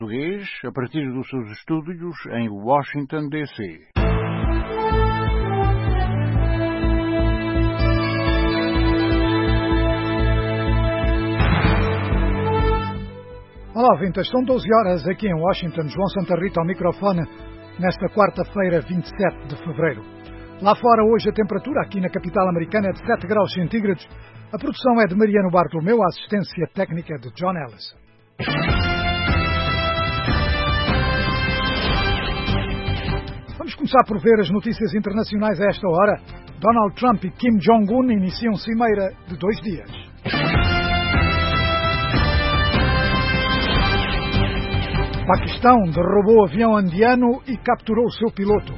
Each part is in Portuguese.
Português, a partir dos seus estúdios em Washington, D.C. Olá, ouvintes, são 12 horas aqui em Washington. João Santa Rita ao microfone nesta quarta-feira, 27 de fevereiro. Lá fora, hoje, a temperatura aqui na capital americana é de 7 graus centígrados. A produção é de Mariano Bartolomeu, a assistência técnica de John Ellis. Vamos começar por ver as notícias internacionais a esta hora. Donald Trump e Kim Jong-un iniciam cimeira de 2 dias. Paquistão derrubou avião indiano e capturou o seu piloto.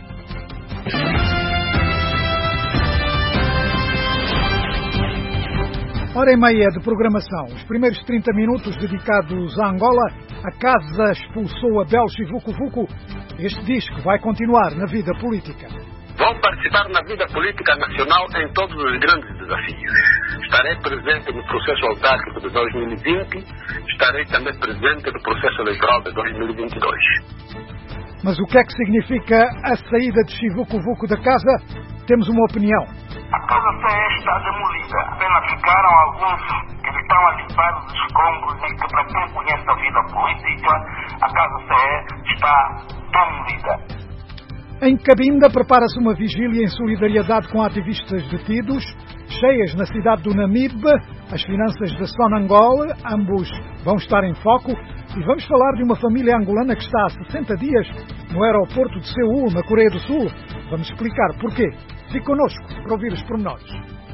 Hora e meia de programação. Os primeiros 30 minutos dedicados a Angola. A casa expulsou Abel Vucu-Vucu. Este disco vai continuar na vida política. Vou participar na vida política nacional em todos os grandes desafios. Estarei presente no processo autárquico de 2020, estarei também presente no processo eleitoral de 2022. Mas o que é que significa a saída de Vucu-Vucu da casa? Temos uma opinião. A casa CE está demolida. Apenas ficaram alguns que estão a limpar os escombros e que, para quem conhece a vida política, a casa CE está demolida. Em Cabinda prepara-se uma vigília em solidariedade com ativistas detidos, cheias na cidade do Namibe, as finanças da Sonangol, ambos vão estar em foco, e vamos falar de uma família angolana que está há 60 dias no aeroporto de Seul, na Coreia do Sul. Vamos explicar porquê. Fique connosco para ouvir os pormenores.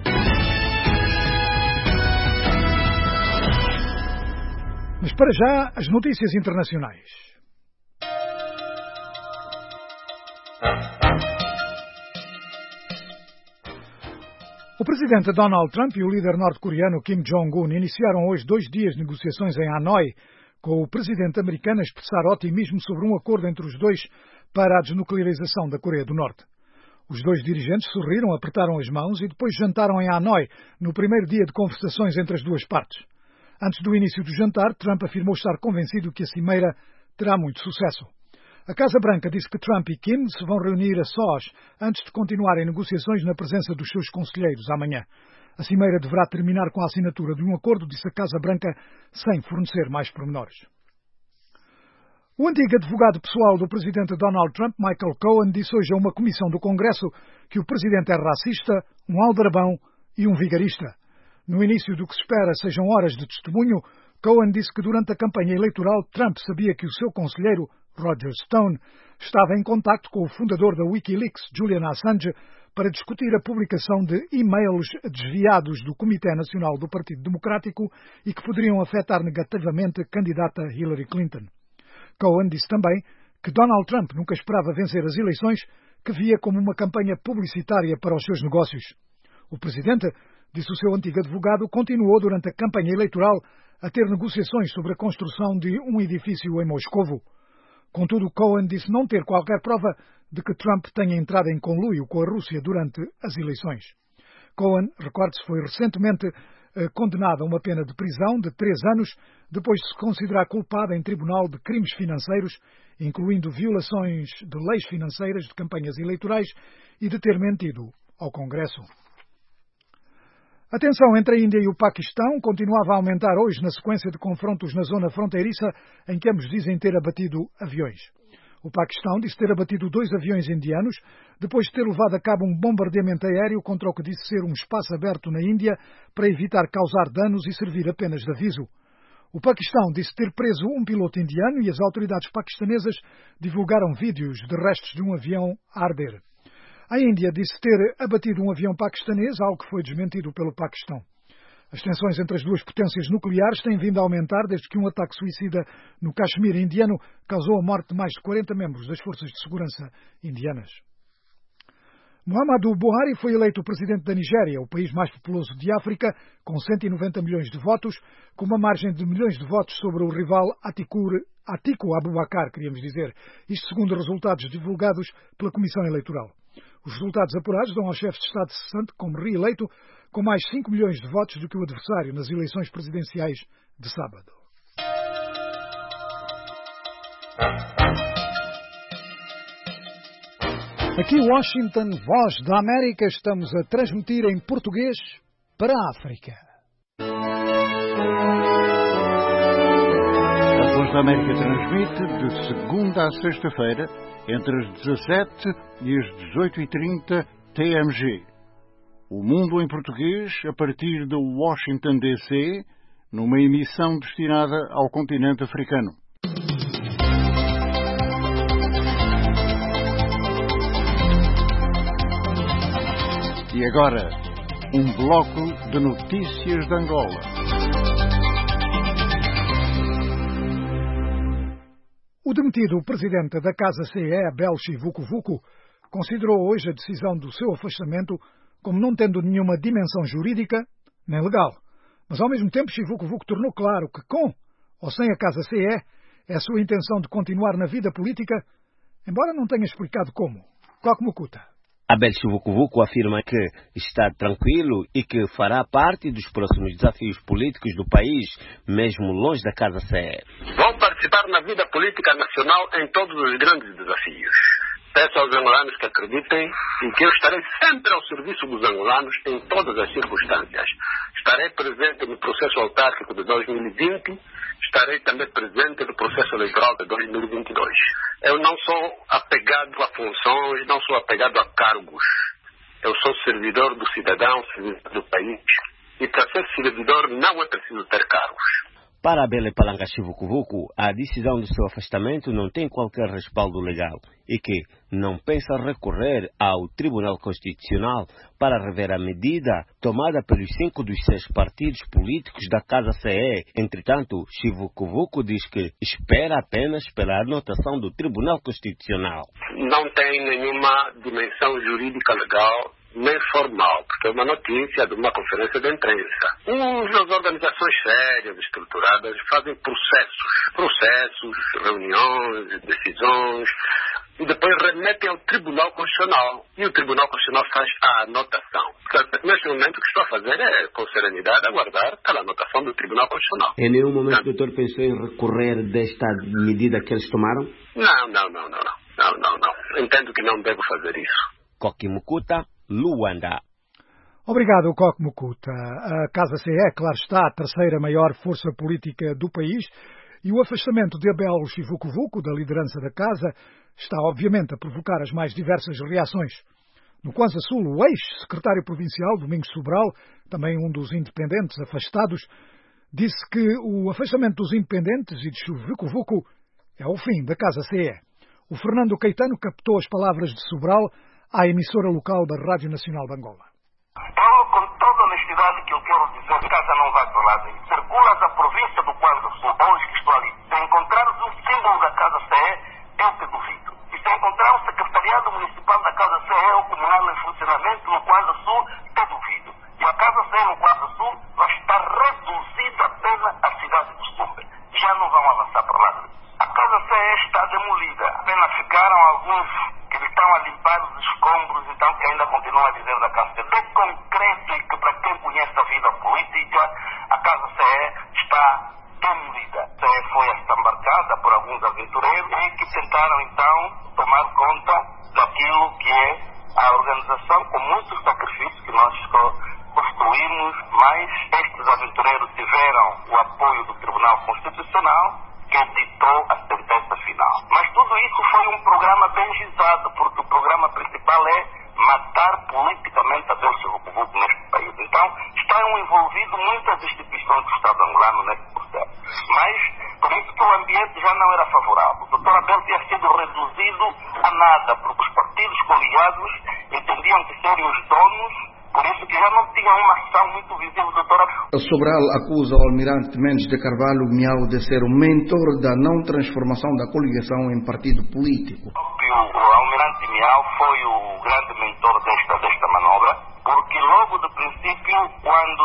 Mas para já, as notícias internacionais. O presidente Donald Trump e o líder norte-coreano Kim Jong-un iniciaram hoje 2 dias de negociações em Hanoi, com o presidente americano a expressar otimismo sobre um acordo entre os dois para a desnuclearização da Coreia do Norte. Os 2 dirigentes sorriram, apertaram as mãos e depois jantaram em Hanoi, no primeiro dia de conversações entre as duas partes. Antes do início do jantar, Trump afirmou estar convencido que a cimeira terá muito sucesso. A Casa Branca disse que Trump e Kim se vão reunir a sós antes de continuarem negociações na presença dos seus conselheiros amanhã. A cimeira deverá terminar com a assinatura de um acordo, disse a Casa Branca, sem fornecer mais pormenores. O antigo advogado pessoal do presidente Donald Trump, Michael Cohen, disse hoje a uma comissão do Congresso que o presidente é racista, um aldrabão e um vigarista. No início do que se espera sejam horas de testemunho, Cohen disse que durante a campanha eleitoral Trump sabia que o seu conselheiro, Roger Stone, estava em contacto com o fundador da Wikileaks, Julian Assange, para discutir a publicação de e-mails desviados do Comitê Nacional do Partido Democrático e que poderiam afetar negativamente a candidata Hillary Clinton. Cohen disse também que Donald Trump nunca esperava vencer as eleições, que via como uma campanha publicitária para os seus negócios. O presidente, disse o seu antigo advogado, continuou durante a campanha eleitoral a ter negociações sobre a construção de um edifício em Moscovo. Contudo, Cohen disse não ter qualquer prova de que Trump tenha entrado em conluio com a Rússia durante as eleições. Cohen, recorde-se, foi recentemente condenado a uma pena de prisão de 3 anos, depois de se considerar culpado em tribunal de crimes financeiros, incluindo violações de leis financeiras de campanhas eleitorais e de ter mentido ao Congresso. A tensão entre a Índia e o Paquistão continuava a aumentar hoje na sequência de confrontos na zona fronteiriça em que ambos dizem ter abatido aviões. O Paquistão disse ter abatido 2 aviões indianos depois de ter levado a cabo um bombardeamento aéreo contra o que disse ser um espaço aberto na Índia para evitar causar danos e servir apenas de aviso. O Paquistão disse ter preso um piloto indiano e as autoridades paquistanesas divulgaram vídeos de restos de um avião a arder. A Índia disse ter abatido um avião paquistanês, algo que foi desmentido pelo Paquistão. As tensões entre as duas potências nucleares têm vindo a aumentar desde que um ataque suicida no Caxemir indiano causou a morte de mais de 40 membros das forças de segurança indianas. Muhammadu Buhari foi eleito presidente da Nigéria, o país mais populoso de África, com 190 milhões de votos, com uma margem de milhões de votos sobre o rival Atiku Abubakar, queríamos dizer, isto segundo resultados divulgados pela Comissão Eleitoral. Os resultados apurados dão ao chefe de Estado cessante como reeleito, com mais 5 milhões de votos do que o adversário nas eleições presidenciais de sábado. Aqui Washington, Voz da América, estamos a transmitir em português para a África. A Voz da América transmite de segunda a sexta-feira, entre as 17 e as 18h30 TMG. O Mundo em Português, a partir de Washington, D.C., numa emissão destinada ao continente africano. E agora, um bloco de notícias de Angola. O demitido presidente da Casa CE, Abel Chivucovuco, considerou hoje a decisão do seu afastamento como não tendo nenhuma dimensão jurídica nem legal. Mas, ao mesmo tempo, Chivucovuco tornou claro que, com ou sem a Casa CE, é a sua intenção de continuar na vida política, embora não tenha explicado como. Cocke Mukuta. Abel Chivucovuco afirma que está tranquilo e que fará parte dos próximos desafios políticos do país, mesmo longe da Casa CE. Vou participar na vida política nacional em todos os grandes desafios. Peço aos angolanos que acreditem e que eu estarei sempre ao serviço dos angolanos em todas as circunstâncias. Estarei presente no processo autárquico de 2020, estarei também presente no processo eleitoral de 2022. Eu não sou apegado a funções, não sou apegado a cargos. Eu sou servidor do cidadão, servidor do país. E para ser servidor não é preciso ter cargos. Para Abel Palanga Chivucovuco, a decisão do seu afastamento não tem qualquer respaldo legal e que não pensa recorrer ao Tribunal Constitucional para rever a medida tomada pelos 5 dos 6 partidos políticos da Casa CE. Entretanto, Chivucovuco diz que espera apenas pela anotação do Tribunal Constitucional. Não tem nenhuma dimensão jurídica legal nem formal, porque é uma notícia de uma conferência de imprensa. As organizações sérias, estruturadas, fazem processos, reuniões, decisões, e depois remetem ao Tribunal Constitucional. E o Tribunal Constitucional faz a anotação. Portanto, neste momento, o que estou a fazer é, com serenidade, aguardar pela anotação do Tribunal Constitucional. Em nenhum momento o doutor pensou em recorrer desta medida que eles tomaram? Não. Entendo que não devo fazer isso. Cocke Mukuta, Luanda. Obrigado, Cocke Mukuta. A Casa CE, claro está, a terceira maior força política do país, e o afastamento de Abel Chivucovuco da liderança da Casa está, obviamente, a provocar as mais diversas reações. No Kwanza Sul, o ex-secretário provincial, Domingos Sobral, também um dos independentes afastados, disse que o afastamento dos independentes e de Chivucovuco é o fim da Casa CE. O Fernando Caetano captou as palavras de Sobral à emissora local da Rádio Nacional de Angola. Eu, com toda honestidade, que eu quero dizer, a casa não vai para lá. Circulas a província do Kwanza Sul, hoje que estou ali. Se encontrares um símbolo da Casa CE, eu te duvido. E se encontrar o secretariado municipal da Casa CE ou comunal em funcionamento no Kwanza Sul, te duvido. E a Casa CE no Kwanza Sul vai estar reduzida apenas à cidade de Sumbe. Já não vão avançar para lá. A Casa CE está demolida. Apenas ficaram alguns que estão a limpar os escombros, então que ainda continuam a dizer da Casa CE. Bem concreto e que para quem conhece a vida política, a Casa CE está demolida. A CE foi embarcada por alguns aventureiros que tentaram então tomar conta daquilo que é a organização com muitos sacrifícios que nós construímos, mas estes aventureiros tiveram o apoio do Tribunal Constitucional, que editou a sentença final. Mas tudo isso foi um programa bem gizado, porque o programa principal é matar politicamente Abel Chivucovuco neste país. Então, estão envolvidos muitas instituições do Estado angolano nesse processo. Mas, por isso que o ambiente já não era favorável. O Dr. Abel tinha sido reduzido a nada, porque os partidos coligados entendiam que seriam os donos, por isso que já não tinha uma ação muito visível do Dr. Abel. Sobral acusa o almirante Mendes de Carvalho Miau de ser o mentor da não transformação da coligação em partido político. O almirante Miau foi o grande mentor desta manobra, porque logo do princípio, quando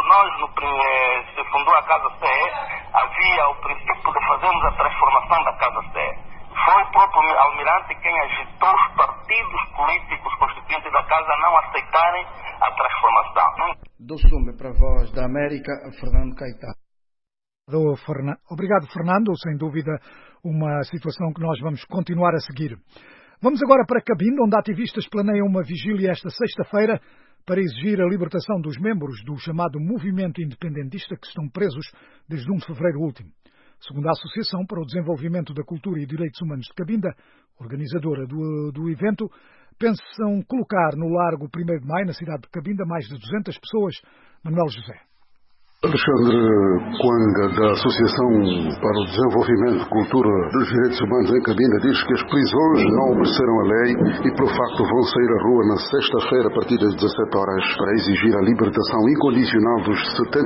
se fundou a Casa CE, havia o princípio de fazermos a transformação da Casa CE. Foi o próprio almirante quem agitou os partidos políticos constituintes da Casa a não aceitarem a transformação. Do Sumbe para a Voz da América, Fernando Caetano. Obrigado, Fernando. Sem dúvida, uma situação que nós vamos continuar a seguir. Vamos agora para Cabinda, onde ativistas planeiam uma vigília esta sexta-feira para exigir a libertação dos membros do chamado movimento independentista que estão presos desde 1 de fevereiro último. Segundo a Associação para o Desenvolvimento da Cultura e Direitos Humanos de Cabinda, organizadora do evento, pensam colocar no Largo 1º de Maio, na cidade de Cabinda, mais de 200 pessoas. Manuel José. Alexandre Coanga, da Associação para o Desenvolvimento, Cultura dos Direitos Humanos em Cabinda, diz que as prisões não obedeceram a lei e, por facto, vão sair à rua na sexta-feira a partir das 17 horas para exigir a libertação incondicional dos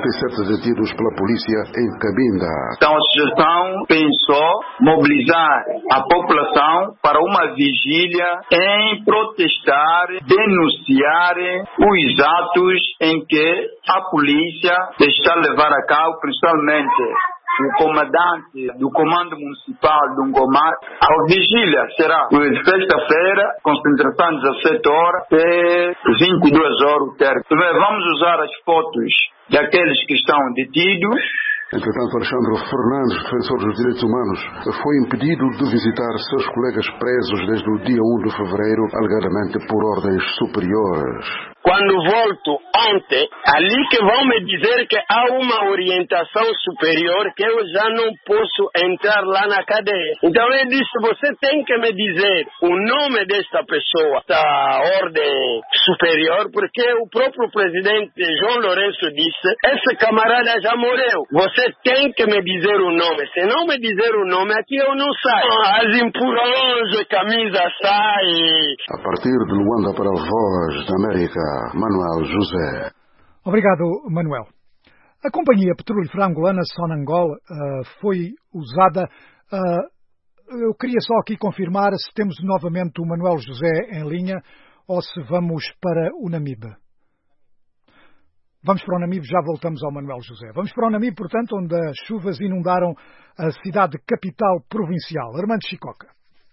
77 detidos pela polícia em Cabinda. Então, a Associação pensou mobilizar a população para uma vigília em protestar, denunciar os atos em que a polícia está a levar a cabo, principalmente o comandante do Comando Municipal de Ungomar. A vigília será sexta-feira, concentração 17 horas e 22 horas o término. Vamos usar as fotos daqueles que estão detidos. Entretanto, Alexandre Fernandes, defensor dos direitos humanos, foi impedido de visitar seus colegas presos desde o dia 1 de fevereiro, alegadamente por ordens superiores. Quando volto ontem, ali que vão me dizer que há uma orientação superior que eu já não posso entrar lá na cadeia. Então eu disse, você tem que me dizer o nome desta pessoa, da ordem superior, porque o próprio presidente João Lourenço disse, esse camarada já morreu. Você tem que me dizer o nome. Se não me dizer o nome, aqui eu não saio. As empurrões, camisa sai. A partir de Luanda para a Voz da América, Manuel José. Obrigado, Manuel. A companhia petrolífera angolana Sonangol foi usada. Eu queria só aqui confirmar se temos novamente o Manuel José em linha ou se vamos para o Namibe. Vamos para o Namibe, já voltamos ao Manuel José. Vamos para o Namibe, portanto, onde as chuvas inundaram a cidade capital provincial. Armando Chicoca.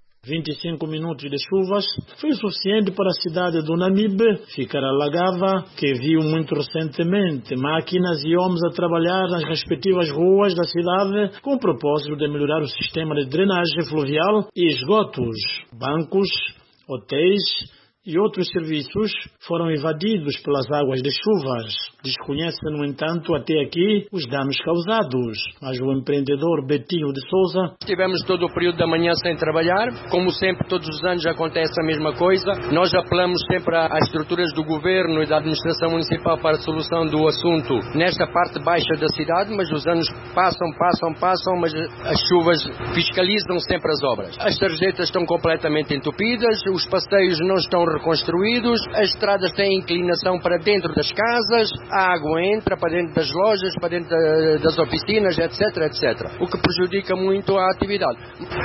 25 minutos de chuvas foi suficiente para a cidade do Namibe ficar alagada, que viu muito recentemente máquinas e homens a trabalhar nas respectivas ruas da cidade com o propósito de melhorar o sistema de drenagem fluvial e esgotos. Bancos, hotéis e outros serviços foram invadidos pelas águas de chuvas. Desconhece, no entanto, até aqui os danos causados. Mas o empreendedor Betinho de Souza... Tivemos todo o período da manhã sem trabalhar. Como sempre, todos os anos acontece a mesma coisa. Nós apelamos sempre às estruturas do governo e da administração municipal para a solução do assunto nesta parte baixa da cidade, mas os anos passam, mas as chuvas fiscalizam sempre as obras. As sarjetas estão completamente entupidas, os passeios não estão reconstruídos, as estradas têm inclinação para dentro das casas, a água entra para dentro das lojas, para dentro das oficinas, etc. O que prejudica muito a atividade.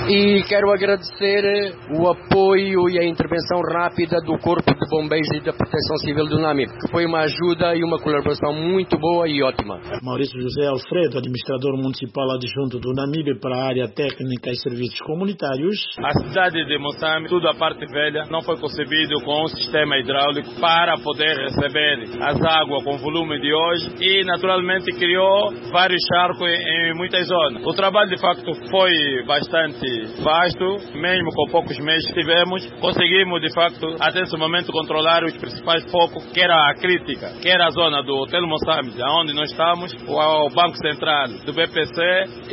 E quero agradecer o apoio e a intervenção rápida do Corpo de Bombeiros e da Proteção Civil do Namibe, que foi uma ajuda e uma colaboração muito boa e ótima. Maurício José Alfredo, administrador municipal adjunto do Namibe para a área técnica e serviços comunitários. A cidade de Moçambique, tudo a parte velha, não foi concebido com um sistema hidráulico para poder receber as águas com volume de hoje e naturalmente criou vários charcos em muitas zonas. O trabalho de facto foi bastante vasto, mesmo com poucos meses que tivemos, conseguimos de facto até esse momento controlar os principais focos, que era a crítica, que era a zona do Hotel Moçambique, onde nós estamos, o Banco Central do BPC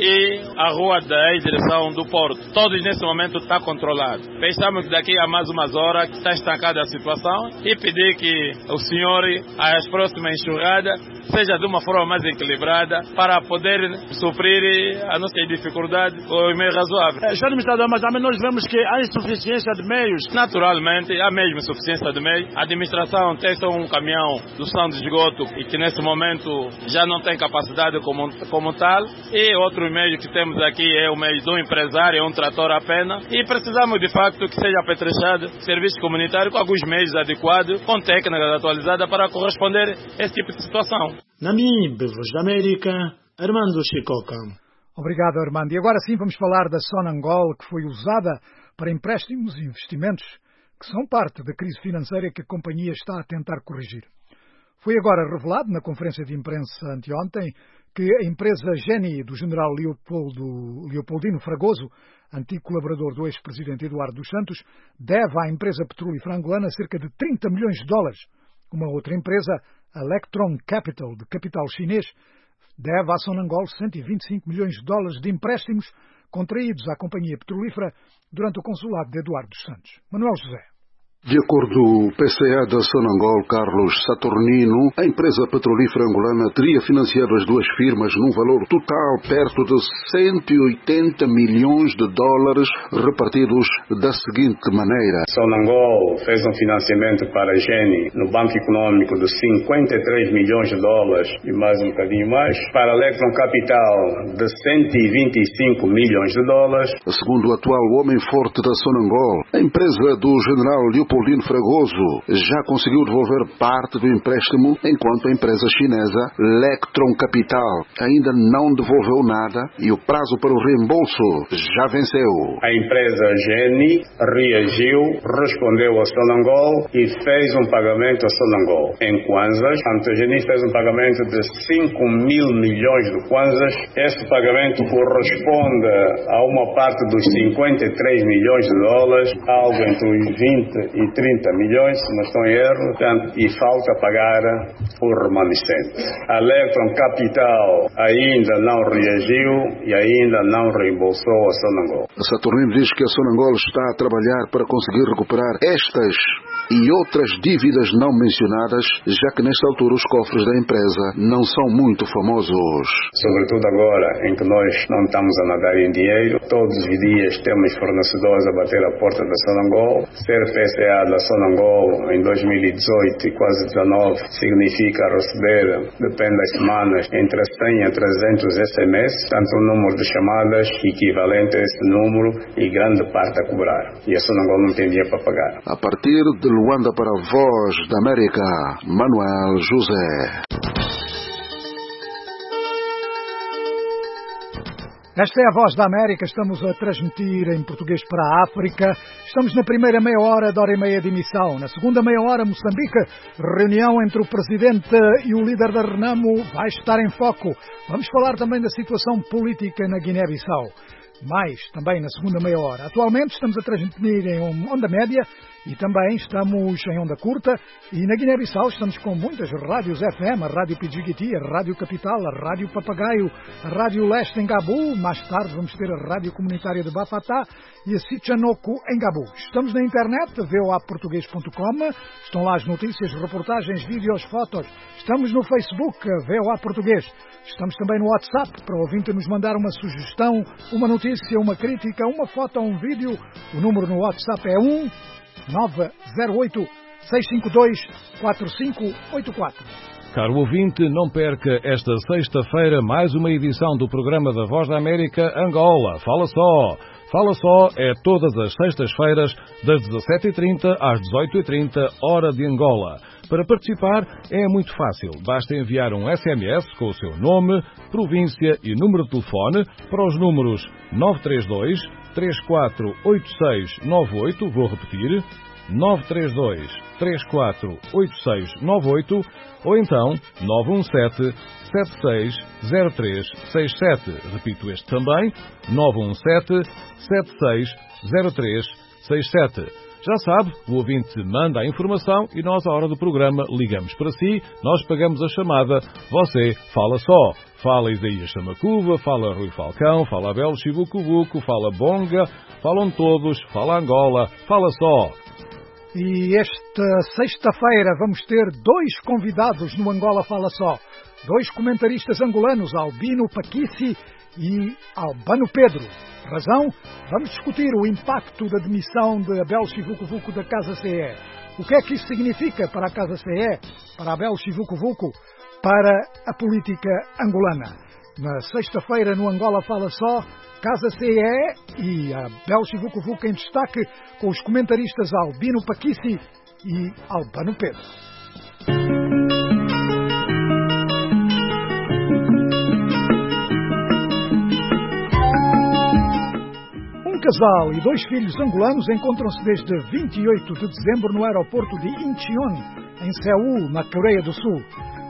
e a rua da ex-direção do Porto. Todos nesse momento está controlado. Pensamos que daqui a mais umas horas está estancada a situação e pedir que o senhor, às próximas enxurradas, seja de uma forma mais equilibrada para poder suprir a nossa dificuldade com meios razoáveis. Senhor administrador, mas também nós vemos que há insuficiência de meios. Naturalmente, há mesmo insuficiência de meios. A administração tem só um caminhão do São de Esgoto e que nesse momento já não tem capacidade como tal. E outro meio que temos aqui é o meio do empresário, é um trator apenas. E precisamos de facto que seja apetrechado serviço comunitário com alguns meios adequados, com técnicas atualizadas para corresponder a esse tipo de situação. Namibe, Voz da América, Armando Chicoca. Obrigado, Armando. E agora sim vamos falar da Sonangol, que foi usada para empréstimos e investimentos que são parte da crise financeira que a companhia está a tentar corrigir. Foi agora revelado na conferência de imprensa anteontem que a empresa Geni do general Leopoldino Fragoso, antigo colaborador do ex-presidente Eduardo dos Santos, deve à empresa petrolífera angolana cerca de 30 milhões de dólares. Uma outra empresa, a Electron Capital, de capital chinês, deve à Sonangol 125 milhões de dólares de empréstimos contraídos à companhia petrolífera durante o consulado de Eduardo dos Santos. Manuel José. De acordo com o PCA da Sonangol, Carlos Saturnino, a empresa petrolífera angolana teria financiado as duas firmas num valor total perto de 180 milhões de dólares repartidos da seguinte maneira. Sonangol fez um financiamento para a Geni no Banco Econômico de 53 milhões de dólares e mais um bocadinho mais, para a Electron Capital de 125 milhões de dólares. Segundo o atual homem forte da Sonangol, a empresa do general Leopoldino Fragoso já conseguiu devolver parte do empréstimo, enquanto a empresa chinesa Electron Capital ainda não devolveu nada e o prazo para o reembolso já venceu. A empresa Geni reagiu, respondeu a Sonangol e fez um pagamento a Sonangol em kwanzas. A Geni fez um pagamento de 5 mil milhões de kwanzas. Este pagamento corresponde a uma parte dos 53 milhões de dólares, algo entre os 20 e 30 milhões, se não estou em erro, portanto, e falta pagar o remanescente. A Electron Capital ainda não reagiu e ainda não reembolsou a Sonangol. Saturnino diz que a Sonangol está a trabalhar para conseguir recuperar estas e outras dívidas não mencionadas, já que nesta altura os cofres da empresa não são muito famosos. Sobretudo agora em que nós não estamos a nadar em dinheiro, todos os dias temos fornecedores a bater a porta da Sonangol. Ser PCA da Sonangol em 2018 e quase 19 significa receber, depende das semanas, entre 100 a 300 SMS, tanto um número de chamadas equivalente a esse número e grande parte a cobrar. E a Sonangol não tem dinheiro para pagar. A partir de Luanda para a Voz da América, Manuel José. Esta é a Voz da América, estamos a transmitir em português para a África. Estamos na primeira meia hora de hora e meia de emissão. Na segunda meia hora, Moçambique, reunião entre o Presidente e o líder da Renamo vai estar em foco. Vamos falar também da situação política na Guiné-Bissau. Mais também na segunda meia hora. Atualmente estamos a transmitir em onda média e também estamos em onda curta, e na Guiné-Bissau estamos com muitas rádios FM, a Rádio Pidjigiti, a Rádio Capital, a Rádio Papagaio, a Rádio Leste em Gabu, mais tarde vamos ter a Rádio Comunitária de Bafatá e a Sichanoko em Gabu. Estamos na internet, voaportuguês.com, estão lá as notícias, reportagens, vídeos, fotos. Estamos no Facebook, VOA Português. Estamos também no WhatsApp, para o ouvinte nos mandar uma sugestão, uma notícia, uma crítica, uma foto ou um vídeo. O número no WhatsApp é 1-908-652-4584. Caro ouvinte, não perca esta sexta-feira mais uma edição do programa da Voz da América Angola. Fala só! Fala só é todas as sextas-feiras, das 17h30 às 18h30, hora de Angola. Para participar é muito fácil. Basta enviar um SMS com o seu nome, província e número de telefone para os números 932 348698, vou repetir, 932 348698, ou então 917 760367. Repito este também, 917 760367. Já sabe, o ouvinte manda a informação e nós, à hora do programa, ligamos para si, nós pagamos a chamada, você fala só. Fala Isaías Chamacuva, fala Rui Falcão, fala Abel Chivucuvuco, fala Bonga, falam todos, fala Angola, fala só. E esta sexta-feira vamos ter dois convidados no Angola Fala Só. Dois comentaristas angolanos, Albino Paquici e Albano Pedro. Razão? Vamos discutir o impacto da demissão de Abel Chivucuvuco da Casa CE. O que é que isso significa para a Casa CE, para Abel Chivucuvuco, para a política angolana? Na sexta-feira, no Angola Fala Só, Casa CE e Abel Chivucuvuco em destaque, com os comentaristas Albino Paquici e Albano Pedro. Um casal e dois filhos angolanos encontram-se desde 28 de dezembro no aeroporto de Incheon, em Seul, na Coreia do Sul.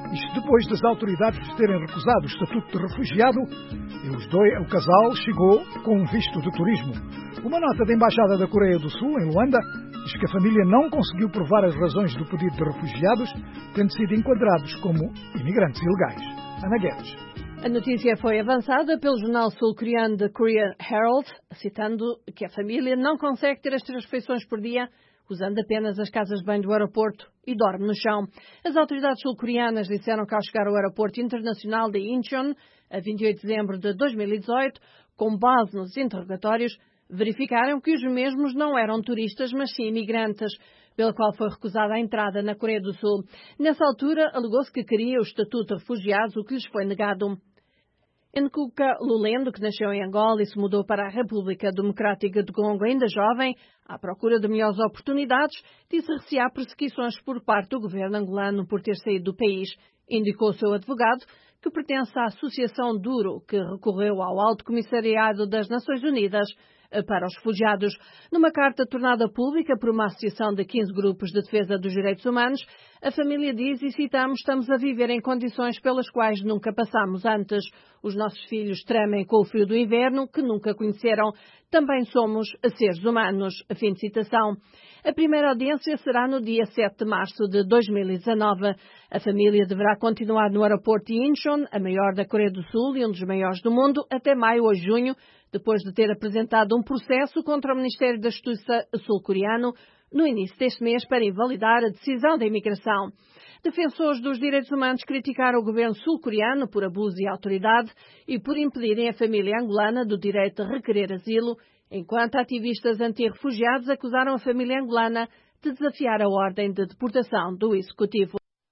Isto depois das autoridades terem recusado o estatuto de refugiado e o casal chegou com um visto de turismo. Uma nota da Embaixada da Coreia do Sul, em Luanda, diz que a família não conseguiu provar as razões do pedido de refugiados, tendo sido enquadrados como imigrantes ilegais. Ana Guedes. A notícia foi avançada pelo jornal sul-coreano The Korean Herald, citando que a família não consegue ter as 3 refeições por dia, usando apenas as casas de banho do aeroporto e dorme no chão. As autoridades sul-coreanas disseram que ao chegar ao aeroporto internacional de Incheon, a 28 de dezembro de 2018, com base nos interrogatórios, verificaram que os mesmos não eram turistas, mas sim imigrantes, pela qual foi recusada a entrada na Coreia do Sul. Nessa altura, alegou-se que queria o estatuto de refugiados, o que lhes foi negado. Nkuka Lulendo, que nasceu em Angola e se mudou para a República Democrática do Congo ainda jovem, à procura de melhores oportunidades, disse recear perseguições por parte do governo angolano por ter saído do país. Indicou o seu advogado, que pertence à Associação Duro, que recorreu ao Alto Comissariado das Nações Unidas para os refugiados. Numa carta tornada pública por uma associação de 15 grupos de defesa dos direitos humanos, a família diz, e citamos, estamos a viver em condições pelas quais nunca passámos antes. Os nossos filhos tremem com o frio do inverno, que nunca conheceram. Também somos seres humanos. Fim de citação. A primeira audiência será no dia 7 de março de 2019. A família deverá continuar no aeroporto de Incheon, a maior da Coreia do Sul e um dos maiores do mundo, até maio ou junho, depois de ter apresentado um processo contra o Ministério da Justiça sul-coreano no início deste mês para invalidar a decisão da imigração. Defensores dos direitos humanos criticaram o governo sul-coreano por abuso de autoridade e por impedirem a família angolana do direito de requerer asilo, enquanto ativistas anti-refugiados acusaram a família angolana de desafiar a ordem de deportação do Executivo.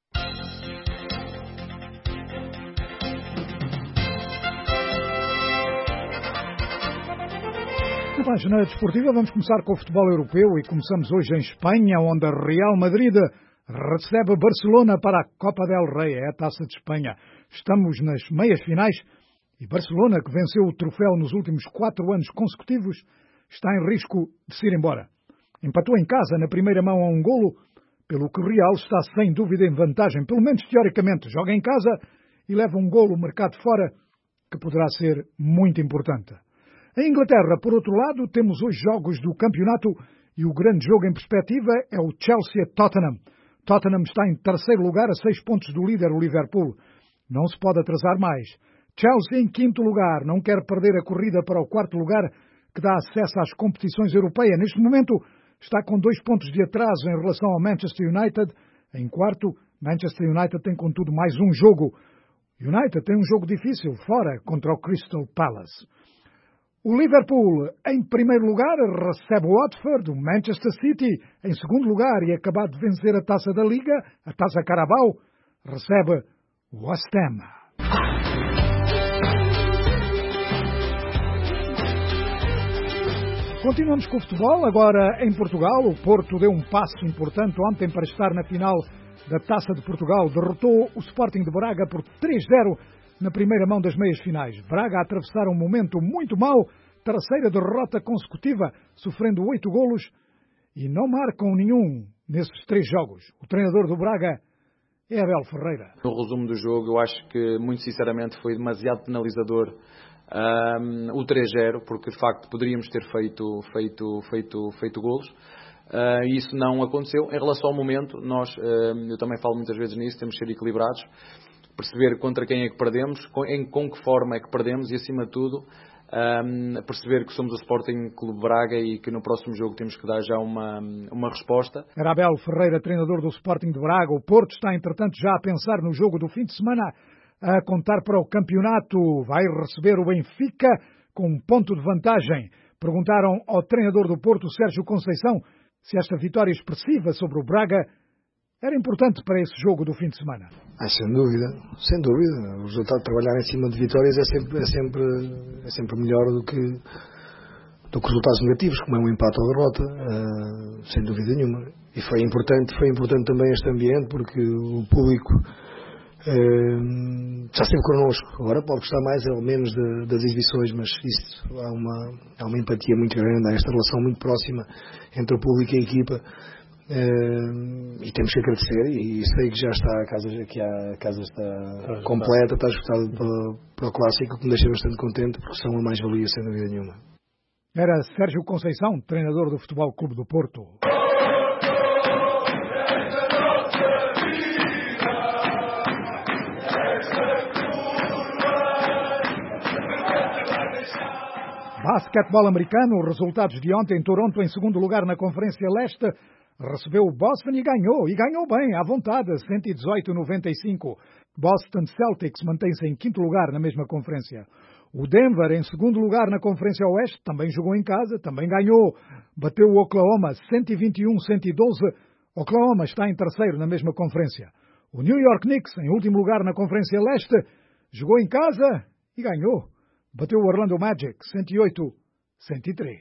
Na página desportiva vamos começar com o futebol europeu e começamos hoje em Espanha, onde a Real Madrid recebe Barcelona para a Copa del Rey, é a Taça de Espanha. Estamos nas meias finais e Barcelona, que venceu o troféu nos últimos 4 anos consecutivos, está em risco de se ir embora. Empatou em casa na primeira mão a 1 golo, pelo que o Real está sem dúvida em vantagem, pelo menos teoricamente. Joga em casa e leva 1 golo marcado fora, que poderá ser muito importante. Em Inglaterra, por outro lado, temos hoje jogos do campeonato e o grande jogo em perspectiva é o Chelsea-Tottenham. Tottenham está em terceiro lugar a 6 pontos do líder, o Liverpool. Não se pode atrasar mais. Chelsea em quinto lugar, não quer perder a corrida para o quarto lugar, que dá acesso às competições europeias. Neste momento está com 2 pontos de atraso em relação ao Manchester United. Em quarto, Manchester United tem contudo mais um jogo. United tem um jogo difícil, fora, contra o Crystal Palace. O Liverpool, em primeiro lugar, recebe o Watford, o Manchester City, em segundo lugar, e acabado de vencer a Taça da Liga, a Taça Carabao, recebe o West Ham. Continuamos com o futebol, agora em Portugal. O Porto deu um passo importante ontem para estar na final da Taça de Portugal. Derrotou o Sporting de Braga por 3-0 na primeira mão das meias finais. Braga a atravessar um momento muito mau, terceira derrota consecutiva, sofrendo 8 golos e não marcam nenhum nesses 3 jogos. O treinador do Braga é Abel Ferreira. No resumo do jogo, eu acho que, muito sinceramente, foi demasiado penalizador o 3-0, porque de facto poderíamos ter feito golos. Isso não aconteceu. Em relação ao momento, eu também falo muitas vezes nisso, temos que ser equilibrados, perceber contra quem é que perdemos, com que forma é que perdemos e, acima de tudo, perceber que somos o Sporting Clube Braga e que no próximo jogo temos que dar já uma resposta. Era Abel Ferreira, treinador do Sporting de Braga. O Porto está, entretanto, já a pensar no jogo do fim de semana, a contar para o campeonato. Vai receber o Benfica com 1 ponto de vantagem. Perguntaram ao treinador do Porto, Sérgio Conceição, se esta vitória expressiva sobre o Braga era importante para esse jogo do fim de semana. Sem dúvida. O resultado de trabalhar em cima de vitórias é sempre melhor do que resultados negativos, como é um empate ou derrota, sem dúvida nenhuma. E foi importante também este ambiente, porque o público está sempre connosco. Agora pode gostar mais ou menos das exibições, mas isso, há uma empatia muito grande, há esta relação muito próxima entre o público e a equipa. e temos que agradecer, e sei que já está a casa está completa, está esgotada para o Clássico, que me deixa bastante contente, porque são a mais-valia, sem dúvida nenhuma. Era Sérgio Conceição, treinador do Futebol Clube do Porto. Basquetebol americano, resultados de ontem. Toronto em segundo lugar na Conferência Leste, recebeu o Boston e ganhou bem, à vontade, 118-95. Boston Celtics mantém-se em quinto lugar na mesma conferência. O Denver em segundo lugar na Conferência Oeste, também jogou em casa, também ganhou, bateu o Oklahoma 121-112. Oklahoma está em terceiro na mesma conferência. O New York Knicks em último lugar na Conferência Leste, jogou em casa e ganhou. Bateu o Orlando Magic, 108-103.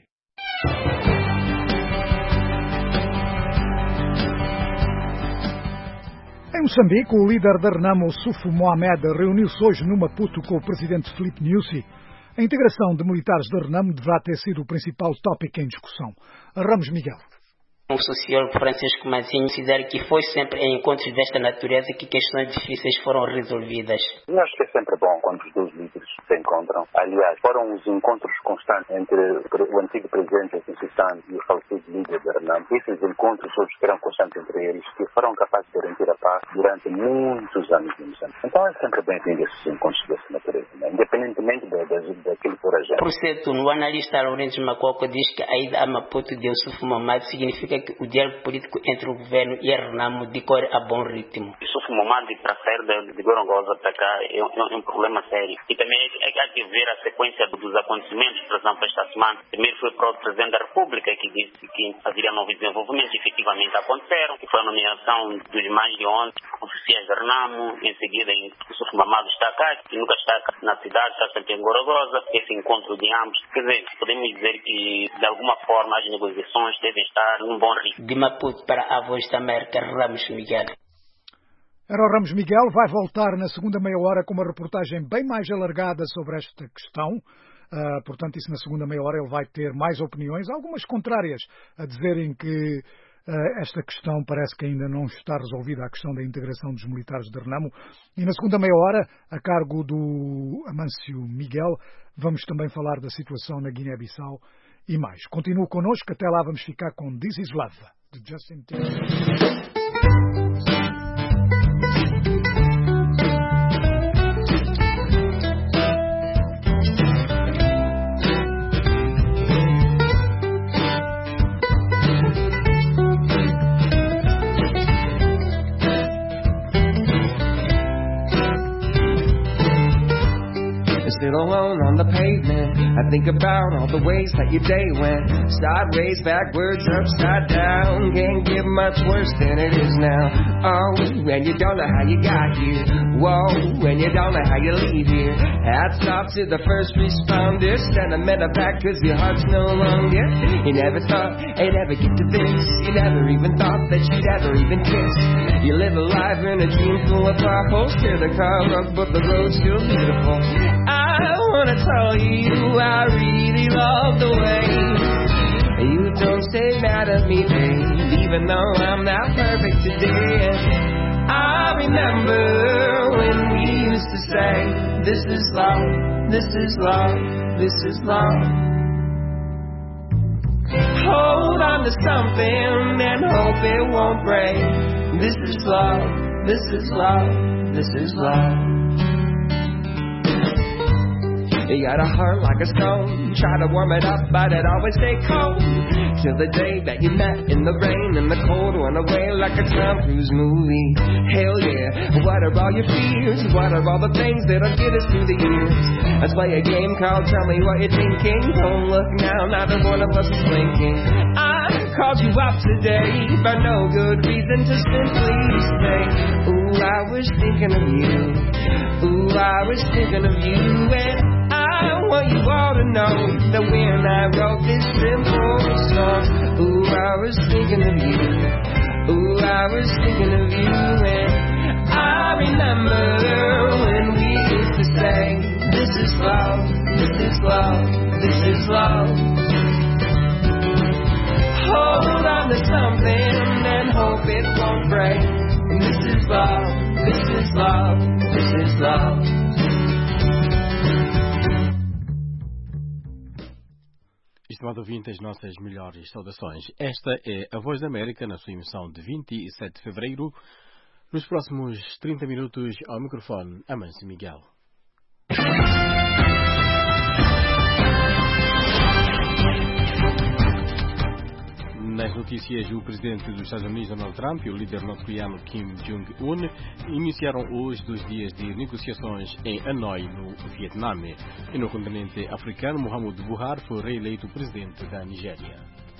Em Moçambique, o líder da Renamo, Sufo Mohamed, reuniu-se hoje no Maputo com o presidente Filipe Nyusi. A integração de militares da Renamo deverá ter sido o principal tópico em discussão. Ramos Miguel. O sociólogo Francisco Mazinho considera que foi sempre em encontros desta natureza que questões difíceis foram resolvidas. Eu acho que é sempre bom quando os dois líderes se encontram. Aliás, foram os encontros constantes entre o antigo presidente da Associação e o falecido líder da Renamo. Esses encontros todos que eram constantes entre eles, que foram capazes de garantir a paz durante muitos anos em Moçambique. Então é sempre bem-vindo esses encontros dessa natureza, né? Independentemente daquilo por agenda. Por certo, o analista Lourenço Macoco diz que a ida a Maputo de Sufo Mohamed significa que o diálogo político entre o governo e a Renamo decorre a bom ritmo. Sufo Mohamed para sair de Gorongosa para cá é um problema sério. E também há que ver a sequência dos acontecimentos. Por exemplo, esta semana, primeiro foi o próprio Presidente da República que disse que haveria novos desenvolvimentos, efetivamente aconteceram, que foi a nomeação dos mais de 11 oficiais da Renamo. Em seguida, o Sufo Mohamed está cá, que nunca está na cidade, está sempre em Gorongosa. Esse encontro de ambos, quer dizer, podemos dizer que de alguma forma as negociações devem estar num bom ritmo. De Maputo para a Voz da América, Ramos Miguel. Era o Ramos Miguel, vai voltar na segunda meia hora com uma reportagem bem mais alargada sobre esta questão. Portanto, isso na segunda meia hora ele vai ter mais opiniões, algumas contrárias, a dizerem que esta questão parece que ainda não está resolvida, a questão da integração dos militares de Renamo. E na segunda meia hora, a cargo do Amâncio Miguel, vamos também falar da situação na Guiné-Bissau e mais. Continue connosco, até lá vamos ficar com This Is Love, de Justin Timberlake. Sit alone on the pavement, I think about all the ways that your day went. Sideways, backwards, upside down. Can't get much worse than it is now. Oh, and you don't know how you got here. Whoa, and you don't know how you leave here. Hats off to the first responders. Send a medevac cause your heart's no longer. You never thought you'd ever get to this. You never even thought that you'd ever even kiss. You live a life in a dream full of potholes. Tear the car up but the road's still beautiful. I wanna tell you I really love the way you don't stay mad at me, babe, even though I'm not perfect today. I remember when we used to say, this is love, this is love, this is love. Hold on to something and hope it won't break. This is love, this is love, this is love. You got a heart like a stone. Try to warm it up, but it always stay cold. Till the day that you met in the rain and the cold went away like a Tom Cruise movie. Hell yeah, what are all your fears? What are all the things that'll get us through the years? Let's play a game called Tell Me What You're Thinking. Don't look now, neither one of us is blinking. I called you up today for no good reason to simply say, ooh, I was thinking of you. Ooh, I was thinking of you. And I want you all to know that when I wrote this simple song, ooh, I was thinking of you. Ooh, I was thinking of you. And I remember when we used to say, this is love, this is love, this is love. Hold on to something and love, this is love. Estimado ouvinte, as nossas melhores saudações. Esta é a Voz da América na sua emissão de 27 de fevereiro. Nos próximos 30 minutos, ao microfone, Amâncio Miguel. Nas notícias, o presidente dos Estados Unidos, Donald Trump, e o líder norte-coreano Kim Jong-un iniciaram hoje 2 dias de negociações em Hanoi, no Vietnã. E no continente africano, Muhammadu Buhari foi reeleito presidente da Nigéria.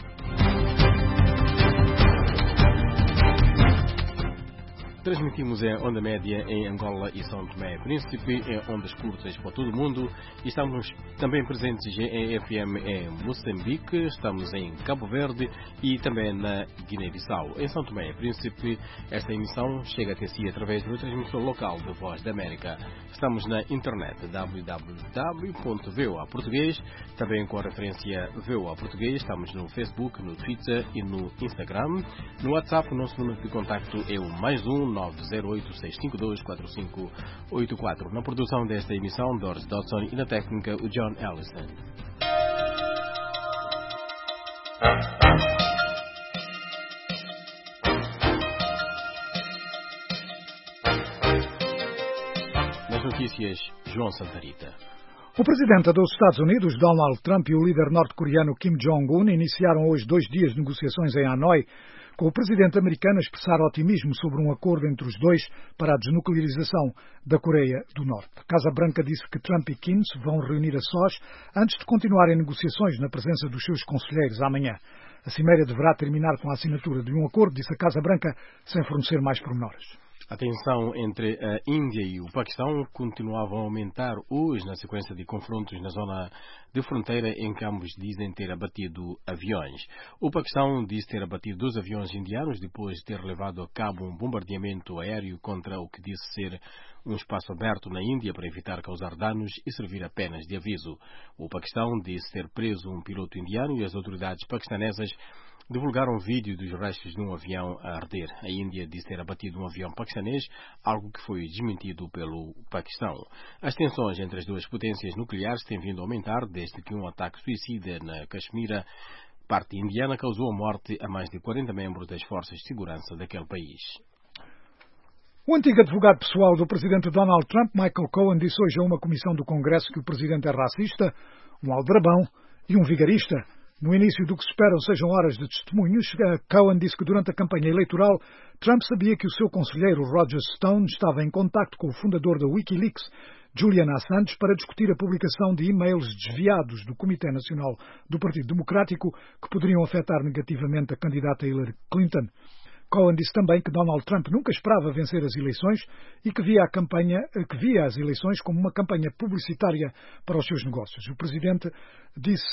Transmitimos em onda média em Angola e São Tomé e Príncipe, em ondas curtas para todo o mundo. E estamos também presentes em FM em Moçambique, estamos em Cabo Verde e também na Guiné-Bissau. Em São Tomé e Príncipe, esta emissão chega até si através do transmissor local da Voz da América. Estamos na internet www.voaportuguês, também com a referência VOA Português. Estamos no Facebook, no Twitter e no Instagram. No WhatsApp, o nosso número de contacto é o +1 908-652-4584. Na produção desta emissão, Doris Dodson, e na técnica, o John Ellison. Nas notícias, João Santarita. O presidente dos Estados Unidos, Donald Trump, e o líder norte-coreano Kim Jong-un iniciaram hoje 2 dias de negociações em Hanoi, com o presidente americano a expressar otimismo sobre um acordo entre os dois para a desnuclearização da Coreia do Norte. A Casa Branca disse que Trump e Kim se vão reunir a sós antes de continuarem negociações na presença dos seus conselheiros amanhã. A cimeira deverá terminar com a assinatura de um acordo, disse a Casa Branca, sem fornecer mais pormenores. A tensão entre a Índia e o Paquistão continuava a aumentar hoje na sequência de confrontos na zona de fronteira em que ambos dizem ter abatido aviões. O Paquistão diz ter abatido 2 aviões indianos depois de ter levado a cabo um bombardeamento aéreo contra o que disse ser um espaço aberto na Índia para evitar causar danos e servir apenas de aviso. O Paquistão disse ter preso um piloto indiano e as autoridades paquistanesas divulgaram um vídeo dos restos de um avião a arder. A Índia disse ter abatido um avião paquistanês, algo que foi desmentido pelo Paquistão. As tensões entre as 2 potências nucleares têm vindo a aumentar desde que um ataque suicida na Caxemira, parte indiana, causou a morte a mais de 40 membros das forças de segurança daquele país. O antigo advogado pessoal do presidente Donald Trump, Michael Cohen, disse hoje a uma comissão do Congresso que o presidente é racista, um aldrabão e um vigarista. No início do que se esperam sejam horas de testemunhos, Cohen disse que durante a campanha eleitoral Trump sabia que o seu conselheiro Roger Stone estava em contacto com o fundador da Wikileaks, Julian Assange, para discutir a publicação de e-mails desviados do Comitê Nacional do Partido Democrático que poderiam afetar negativamente a candidata Hillary Clinton. Cohen disse também que Donald Trump nunca esperava vencer as eleições e que via as eleições como uma campanha publicitária para os seus negócios. O presidente disse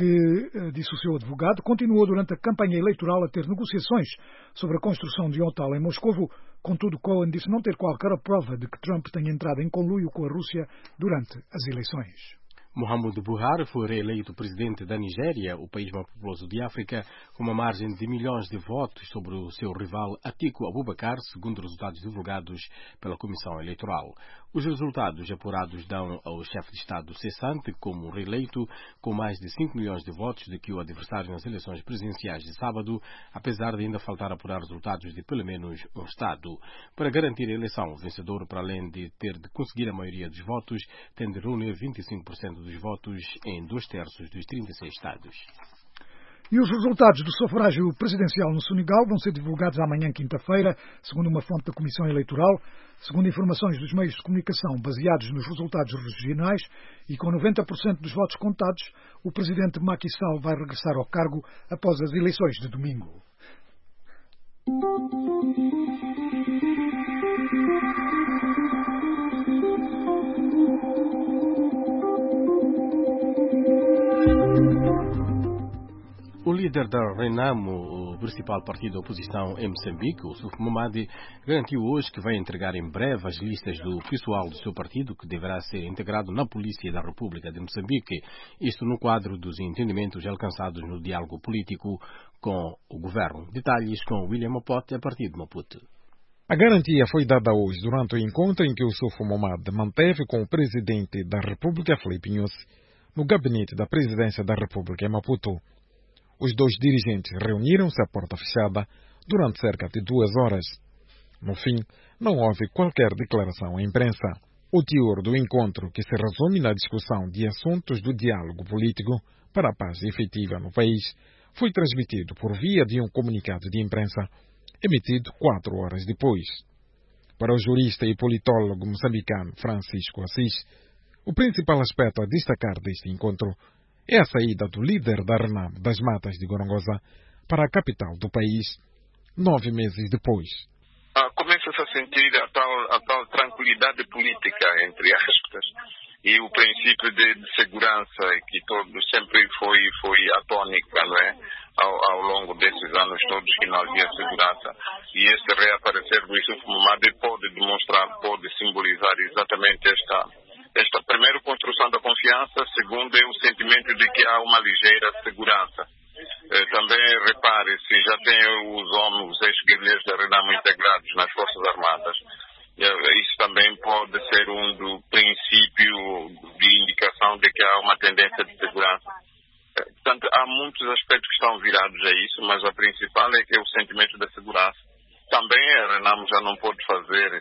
o seu advogado, continuou durante a campanha eleitoral a ter negociações sobre a construção de um hotel em Moscovo. Contudo, Cohen disse não ter qualquer prova de que Trump tenha entrado em conluio com a Rússia durante as eleições. Muhammadu Buhari foi reeleito presidente da Nigéria, o país mais populoso de África, com uma margem de milhões de votos sobre o seu rival Atiku Abubakar, segundo resultados divulgados pela Comissão Eleitoral. Os resultados apurados dão ao chefe de Estado cessante como reeleito, com mais de 5 milhões de votos do que o adversário nas eleições presidenciais de sábado, apesar de ainda faltar apurar resultados de pelo menos um Estado. Para garantir a eleição, o vencedor, para além de ter de conseguir a maioria dos votos, tem de reunir 25% dos votos em 2/3 dos 36 Estados. E os resultados do sufrágio presidencial no Senegal vão ser divulgados amanhã, quinta-feira, segundo uma fonte da Comissão Eleitoral, segundo informações dos meios de comunicação baseados nos resultados regionais, e com 90% dos votos contados, o presidente Macky Sall vai regressar ao cargo após as eleições de domingo. O líder da Renamo, o principal partido da oposição em Moçambique, o Suf Momadi, garantiu hoje que vai entregar em breve as listas do pessoal do seu partido, que deverá ser integrado na Polícia da República de Moçambique. Isto no quadro dos entendimentos alcançados no diálogo político com o governo. Detalhes com William Mapote, a partir de Maputo. A garantia foi dada hoje durante o encontro em que o Sufo Momad manteve com o presidente da República, Filipe Nyusi, no gabinete da presidência da República em Maputo. Os dois dirigentes reuniram-se à porta fechada durante cerca de 2 horas. No fim, não houve qualquer declaração à imprensa. O teor do encontro, que se resume na discussão de assuntos do diálogo político para a paz efetiva no país, foi transmitido por via de um comunicado de imprensa emitido 4 horas depois. Para o jurista e politólogo moçambicano Francisco Assis, o principal aspecto a destacar deste encontro é a saída do líder da RENAM das matas de Gorongosa para a capital do país, 9 meses depois. Começa-se a sentir a tal tranquilidade política, entre aspas, e o princípio de segurança que sempre foi a tônica, não é? Ao longo desses anos todos que não havia segurança. E este reaparecer do Sufo Momad pode demonstrar, pode simbolizar exatamente esta primeira construção da confiança, segundo é o sentimento de que há uma ligeira segurança. Também repare-se, já tem os homens, os ex-guerrilheiros da RENAM integrados nas Forças Armadas. Isso também pode ser do princípio de indicação de que há uma tendência de segurança. Portanto, há muitos aspectos que estão virados a isso, mas a principal é que é o sentimento da segurança. Também a RENAM já não pode fazer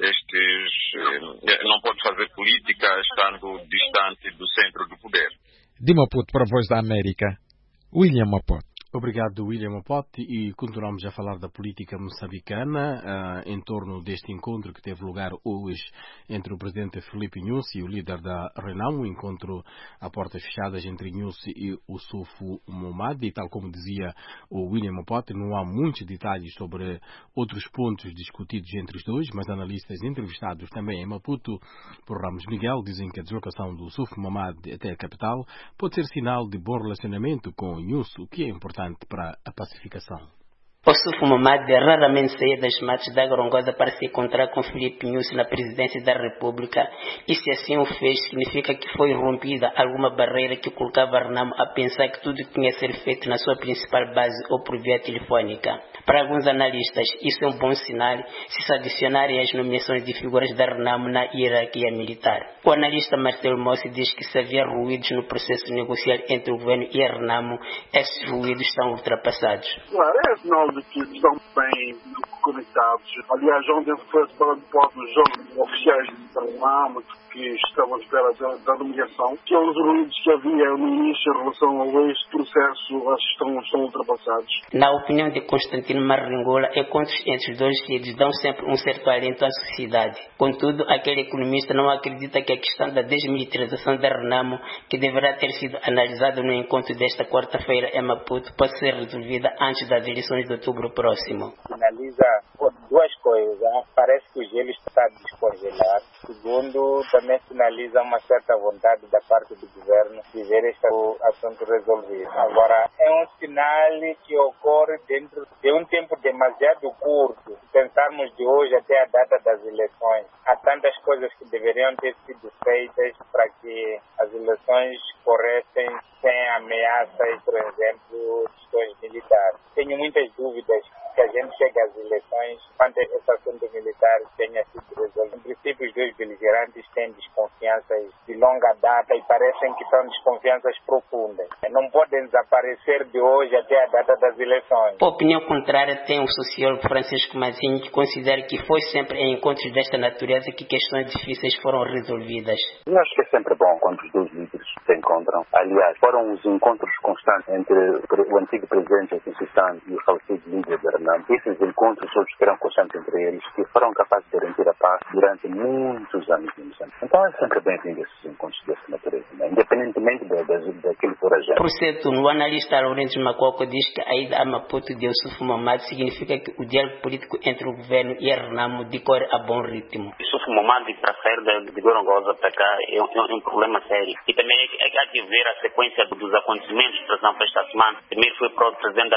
política estando distante do centro do poder. De Maputo para a Voz da América, William Maputo. Obrigado, William Maputo, e continuamos a falar da política moçambicana em torno deste encontro que teve lugar hoje entre o presidente Filipe Nyusi e o líder da RENAM, um encontro a portas fechadas entre Nyusi e o Sufo Momad, e tal como dizia o William Maputo, não há muitos detalhes sobre outros pontos discutidos entre os dois, mas analistas entrevistados também em Maputo por Ramos Miguel dizem que a deslocação do Sufo Momad até a capital pode ser sinal de bom relacionamento com Nyusi, o que é importante para a pacificação. O Sufo Momad raramente saía das matas da Gorongosa para se encontrar com Filipe Nyusi na presidência da República, e se assim o fez, significa que foi rompida alguma barreira que colocava a RENAM a pensar que tudo tinha a ser feito na sua principal base ou por via telefónica. Para alguns analistas, isso é um bom sinal se adicionarem as nomeações de figuras da RENAM na hierarquia militar. O analista Marcelo Mossi diz que se havia ruídos no processo negocial entre o governo e a RENAM, esses ruídos estão ultrapassados. Claro, é sinal de que estão bem conectados. Aliás, ontem foi para os jogos oficiais da RENAM que estavam à espera da nomeação, que os ruídos que havia no início em relação a este processo estão ultrapassados. Na opinião de Constantino Maringola, encontros entre os dois líderes dão sempre um certo alento à sociedade. Contudo, aquele economista não acredita que a questão da desmilitarização da RENAM, que deverá ter sido analisada no encontro desta quarta-feira em Maputo, pode ser resolvida antes das eleições de outubro próximo. Finaliza duas coisas. Parece que o gelo está a descongelar. Segundo, também sinaliza uma certa vontade da parte do governo de ver este assunto resolvido. Agora, é um sinal que ocorre dentro de um tempo demasiado curto. Pensarmos de hoje até a data das eleições, há tantas coisas que deveriam ter sido feitas para que as eleições corressem sem ameaças, por exemplo, de questões militares. Tenho muitas dúvidas que a gente chegue às eleições quando esse assunto militar tenha sido resolvido. Em princípio, os dois beligerantes têm desconfianças de longa data e parecem que são desconfianças profundas. Não podem desaparecer de hoje até a data das eleições. A opinião contrária tem o sociólogo Francisco Mazinho, que considera que foi sempre em encontros desta natureza que questões difíceis foram resolvidas. Eu acho que é sempre bom quando os dois líderes se encontram. Aliás, foram os encontros constantes entre o antigo presidente Assistán e o falecido líder da RENAM. Esses encontros todos que eram constantes entre eles, que foram capazes de garantir a paz durante muitos anos. Então é sempre bem-vindo esses encontros dessa natureza, né? Independentemente daquilo que for a gente. Por certo, o analista Lourenço Macoco diz que a ida a Maputo de Sufo Momad significa que o diálogo político entre o governo e a RENAM decorre a bom ritmo. Sufo Momad para sair de Gorongosa para cá é um problema sério. E também há que ver a sequência dos acontecimentos, por exemplo, esta semana. Primeiro foi para o presidente da República,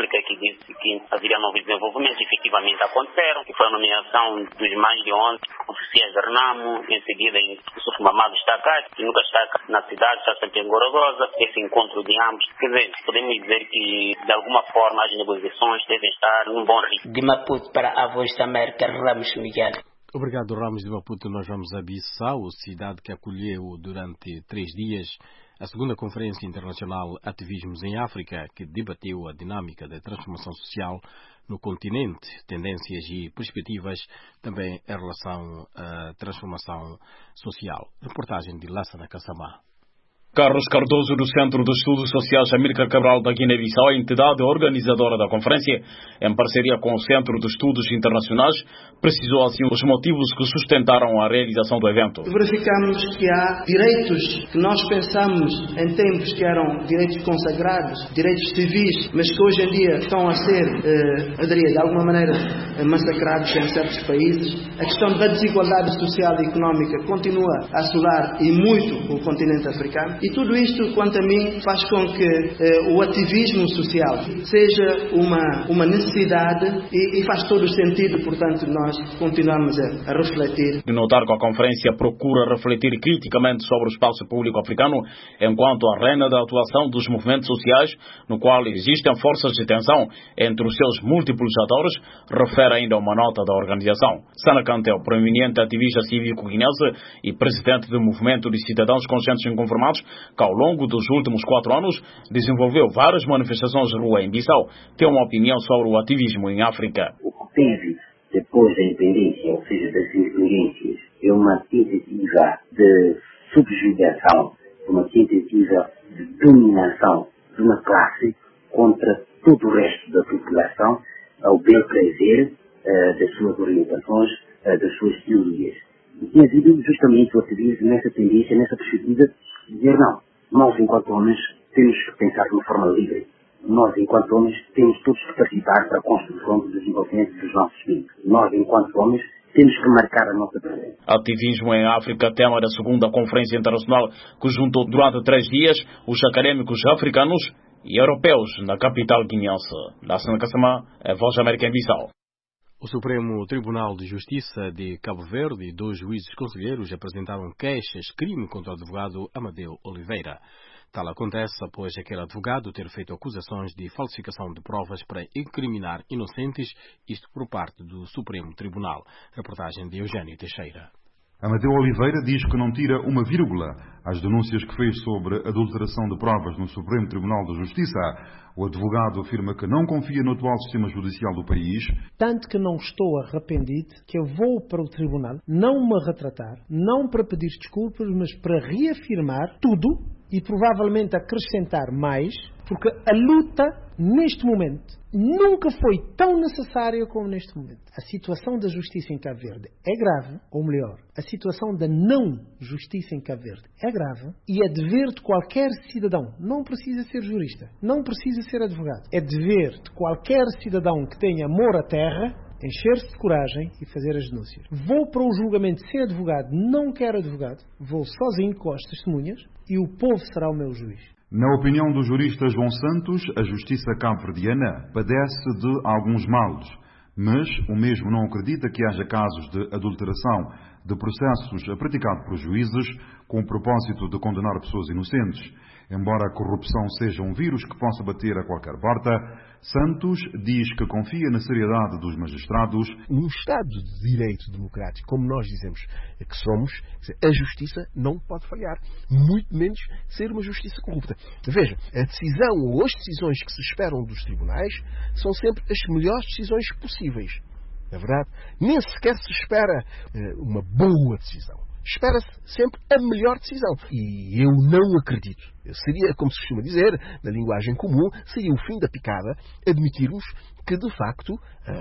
República que disse que haveria novos desenvolvimentos, efetivamente aconteceram, que foi a nomeação dos mais de 11 oficiais da Renamo, em seguida Yusuf Mamado está cá, que nunca está na cidade, está sempre em Gorongosa, esse encontro de ambos. Quer dizer, podemos dizer que de alguma forma as negociações devem estar num bom ritmo. De Maputo para a Voz da América, Ramos Miguel. Obrigado, Ramos de Maputo. Nós vamos a Bissau, cidade que acolheu durante 3 dias a segunda Conferência Internacional Ativismos em África, que debateu a dinâmica da transformação social no continente, tendências e perspectivas também em relação à transformação social. Reportagem de Lassana Kassamá. Carlos Cardoso, do Centro de Estudos Sociais Amílcar Cabral da Guiné-Bissau, a entidade organizadora da conferência, em parceria com o Centro de Estudos Internacionais, precisou assim os motivos que sustentaram a realização do evento. Verificamos que há direitos que nós pensamos em tempos que eram direitos consagrados, direitos civis, mas que hoje em dia estão a ser, de alguma maneira, massacrados em certos países. A questão da desigualdade social e económica continua a assolar e muito o continente africano. E tudo isto, quanto a mim, faz com que o ativismo social seja uma necessidade e faz todo o sentido, portanto, nós continuamos a refletir. De notar que a conferência procura refletir criticamente sobre o espaço público africano enquanto arena da atuação dos movimentos sociais, no qual existem forças de tensão entre os seus múltiplos atores, refere ainda uma nota da organização. Sana Cantel, proeminente ativista cívico-guinense e presidente do Movimento de Cidadãos Conscientes e Inconformados, que ao longo dos últimos 4 anos desenvolveu várias manifestações de rua em Bissau, tem uma opinião sobre o ativismo em África. O que teve depois da independência, ou seja, das independências, é uma tentativa de subjugação, uma tentativa de dominação de uma classe contra todo o resto da população, ao bel prazer das suas orientações, das suas teorias. E tem havido justamente o ativismo nessa tendência, nessa perspectiva de dizer não, nós enquanto homens temos que pensar de uma forma livre. Nós enquanto homens temos todos que participar para a construção do desenvolvimento dos nossos filhos. Nós enquanto homens temos que marcar a nossa presença. Ativismo em África, tema da segunda Conferência Internacional que juntou durante 3 dias os académicos africanos e europeus na capital guineense. Lassana Kassamá, a Voz da América em Bissau. O Supremo Tribunal de Justiça de Cabo Verde e 2 juízes conselheiros apresentaram queixas-crime contra o advogado Amadeu Oliveira. Tal acontece após aquele advogado ter feito acusações de falsificação de provas para incriminar inocentes, isto por parte do Supremo Tribunal. Reportagem de Eugênio Teixeira. Amadeu Oliveira diz que não tira uma vírgula às denúncias que fez sobre adulteração de provas no Supremo Tribunal de Justiça. O advogado afirma que não confia no atual sistema judicial do país. Tanto que não estou arrependido, que eu vou para o tribunal, não me retratar, não para pedir desculpas, mas para reafirmar tudo e provavelmente acrescentar mais, porque a luta neste momento nunca foi tão necessária como neste momento. A situação da justiça em Cabo Verde é grave, ou melhor, a situação da não justiça em Cabo Verde é grave e é dever de qualquer cidadão, não precisa ser jurista, não precisa ser advogado, é dever de qualquer cidadão que tenha amor à terra encher-se de coragem e fazer as denúncias. Vou para o julgamento sem advogado, não quero advogado, vou sozinho com as testemunhas e o povo será o meu juiz. Na opinião do jurista João Santos, a justiça cabo-verdiana padece de alguns males, mas o mesmo não acredita que haja casos de adulteração de processos praticados por juízes com o propósito de condenar pessoas inocentes. Embora a corrupção seja um vírus que possa bater a qualquer porta, Santos diz que confia na seriedade dos magistrados. No Estado de Direito Democrático, como nós dizemos que somos, a justiça não pode falhar, muito menos ser uma justiça corrupta. Veja, a decisão ou as decisões que se esperam dos tribunais são sempre as melhores decisões possíveis. Na verdade, nem sequer se espera uma boa decisão. Espera-se sempre a melhor decisão. E eu não acredito. Seria, como se costuma dizer, na linguagem comum, seria o fim da picada admitirmos que, de facto,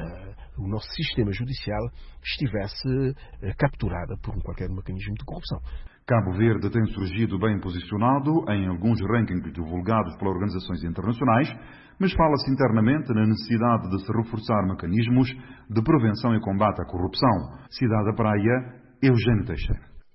o nosso sistema judicial estivesse capturado por qualquer mecanismo de corrupção. Cabo Verde tem surgido bem posicionado em alguns rankings divulgados por organizações internacionais, mas fala-se internamente na necessidade de se reforçar mecanismos de prevenção e combate à corrupção. Cidade da Praia, Eugênio Teixeira.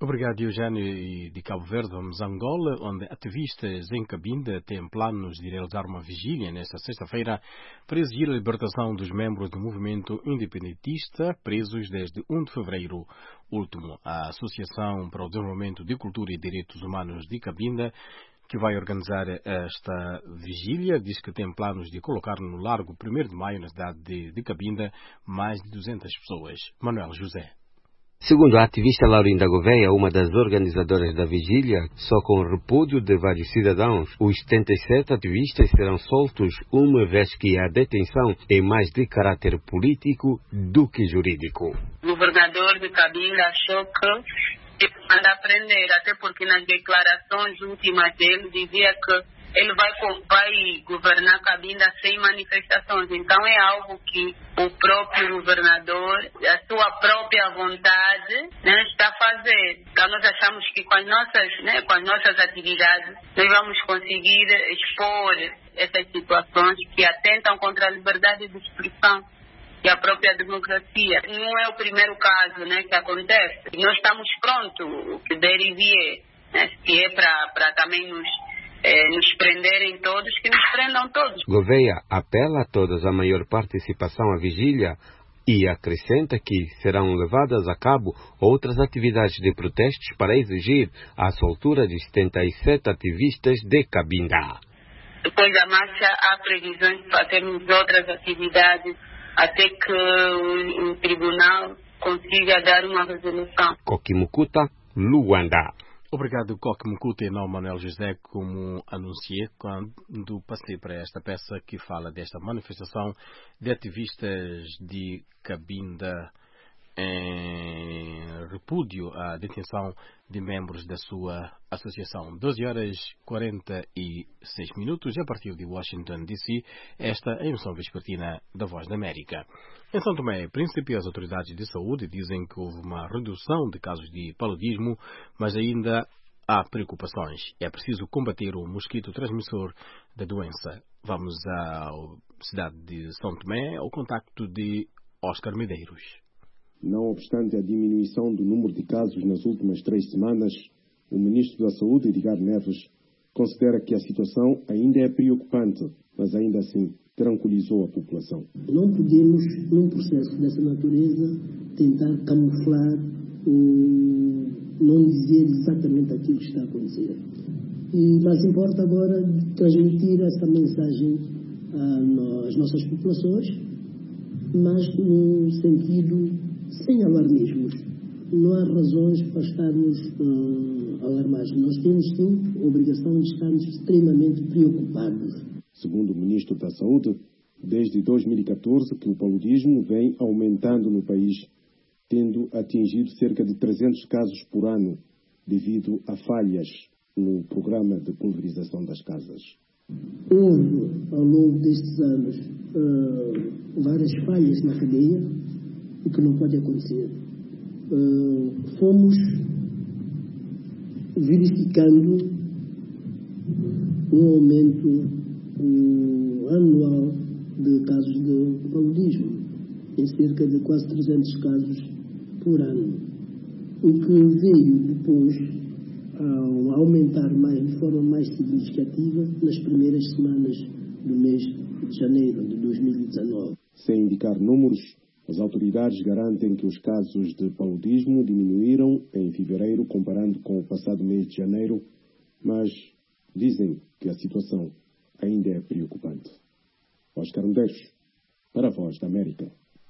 Obrigado, Eugênio. E de Cabo Verde vamos a Angola, onde ativistas em Cabinda têm planos de realizar uma vigília nesta sexta-feira para exigir a libertação dos membros do movimento independentista presos desde 1 de fevereiro último. A Associação para o Desenvolvimento de Cultura e Direitos Humanos de Cabinda, que vai organizar esta vigília, diz que tem planos de colocar no Largo 1º de Maio, na cidade de Cabinda, mais de 200 pessoas. Manuel José. Segundo a ativista Laurinda Gouveia, uma das organizadoras da vigília, só com o repúdio de vários cidadãos, os 77 ativistas serão soltos, uma vez que a detenção é mais de caráter político do que jurídico. O governador de Cabinda achou que anda a prender, até porque nas declarações últimas dele dizia que ele vai governar Cabinda sem manifestações. Então é algo que o próprio governador, a sua própria vontade, está a fazer. Então nós achamos que com as nossas atividades nós vamos conseguir expor essas situações que atentam contra a liberdade de expressão e a própria democracia. Não é o primeiro caso que acontece. Nós estamos prontos, o que der e vier, se é para também nos prenderem todos, que nos prendam todos. Gouveia apela a todos a maior participação à vigília e acrescenta que serão levadas a cabo outras atividades de protestos para exigir a soltura de 77 ativistas de Cabinda. Depois da marcha, há previsões de fazermos outras atividades até que o tribunal consiga dar uma resolução. Coquimucuta, Luanda. Obrigado, Coquimucuta, e não Manuel José, como anunciei quando passei para esta peça que fala desta manifestação de ativistas de Cabinda em repúdio à detenção de membros da sua associação. 12h46 e a partir de Washington, D.C., esta é a emissão vespertina da Voz da América. Em São Tomé e Príncipe, as autoridades de saúde dizem que houve uma redução de casos de paludismo, mas ainda há preocupações. É preciso combater o mosquito transmissor da doença. Vamos à cidade de São Tomé, ao contacto de Oscar Medeiros. Não obstante a diminuição do número de casos nas últimas 3 semanas, o Ministro da Saúde, Edgar Neves, considera que a situação ainda é preocupante, mas ainda assim tranquilizou a população. Não podemos, num processo dessa natureza, tentar camuflar ou não dizer exatamente aquilo que está a acontecer. Mas importa agora transmitir essa mensagem às nossas populações, mas no sentido sem alarmismos. Não há razões para estarmos alarmados. Nós temos sim a obrigação de estarmos extremamente preocupados. Segundo o Ministro da Saúde, desde 2014 que o paludismo vem aumentando no país, tendo atingido cerca de 300 casos por ano, devido a falhas no programa de pulverização das casas. Houve, ao longo destes anos, várias falhas na cadeia, o que não pode acontecer. Fomos verificando um aumento anual de casos de paludismo, em cerca de quase 300 casos por ano, o que veio depois a aumentar de forma mais significativa nas primeiras semanas do mês de janeiro de 2019. Sem indicar números, as autoridades garantem que os casos de paludismo diminuíram em fevereiro comparando com o passado mês de janeiro, mas dizem que a situação ainda é preocupante. Oscar Medeiros, para a Voz da América.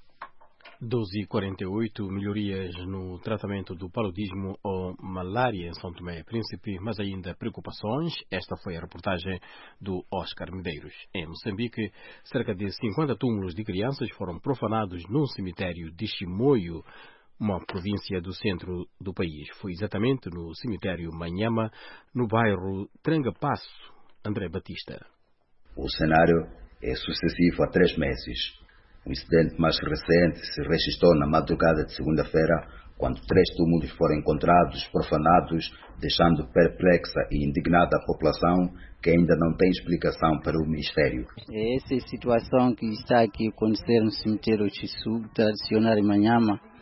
12h48, melhorias no tratamento do paludismo ou malária em São Tomé e Príncipe, mas ainda preocupações. Esta foi a reportagem do Oscar Medeiros. Em Moçambique, cerca de 50 túmulos de crianças foram profanados num cemitério de Chimoio, uma província do centro do país. Foi exatamente no cemitério Manhama, no bairro Trangapasso. André Batista. O cenário é sucessivo há 3 meses. O incidente mais recente se registrou na madrugada de segunda-feira, quando 3 túmulos foram encontrados, profanados, deixando perplexa e indignada a população, que ainda não tem explicação para o Ministério. Essa situação que está aqui a acontecer no cemitério Chissu, tradicional em Manhama,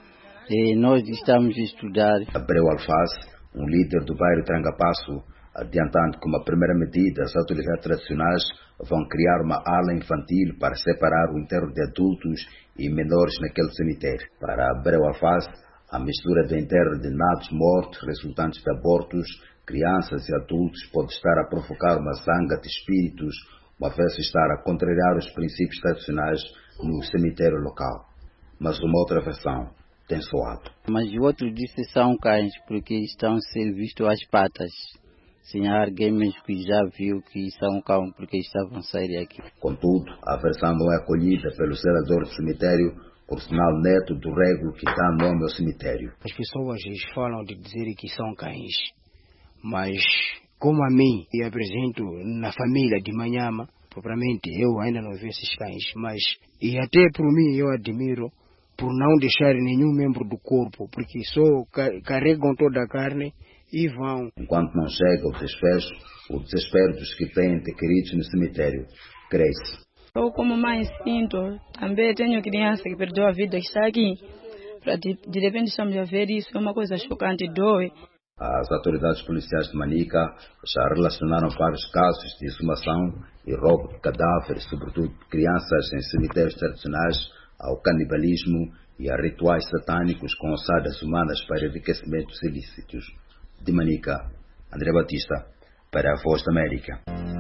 Nós estamos a estudar. Abreu Alface, um líder do bairro Trangapasso, adiantando que uma primeira medida, as autoridades tradicionais vão criar uma ala infantil para separar o enterro de adultos e menores naquele cemitério. Para Abreu Alface, a mistura de enterro de nados mortos resultantes de abortos, crianças e adultos pode estar a provocar uma zanga de espíritos, uma vez estar a contrariar os princípios tradicionais no cemitério local. Mas uma outra versão tem soado. Mas o outro disse são cães, porque estão a ser vistos às patas. Sem alguém mesmo que já viu que são cães, porque estavam a sair aqui. Contudo, a versão não é acolhida pelo zelador do cemitério, por sinal neto do régulo que dá nome ao cemitério. As pessoas falam de dizer que são cães, mas como a mim eu apresento na família de Manhama, propriamente eu ainda não vejo esses cães, mas e até por mim eu admiro por não deixar nenhum membro do corpo, porque só carregam toda a carne e vão. Enquanto não chega o desfecho, o desespero dos que têm entes queridos no cemitério cresce. Eu como mãe sinto, também tenho criança que perdeu a vida, que está aqui. De repente estamos a ver isso, é uma coisa chocante, dói. As autoridades policiais de Manica já relacionaram vários casos de exumação e roubo de cadáveres, sobretudo de crianças em cemitérios tradicionais, ao canibalismo e a rituais satânicos com ossadas humanas para enriquecimentos ilícitos. De Manica, André Batista, para a Voz da América.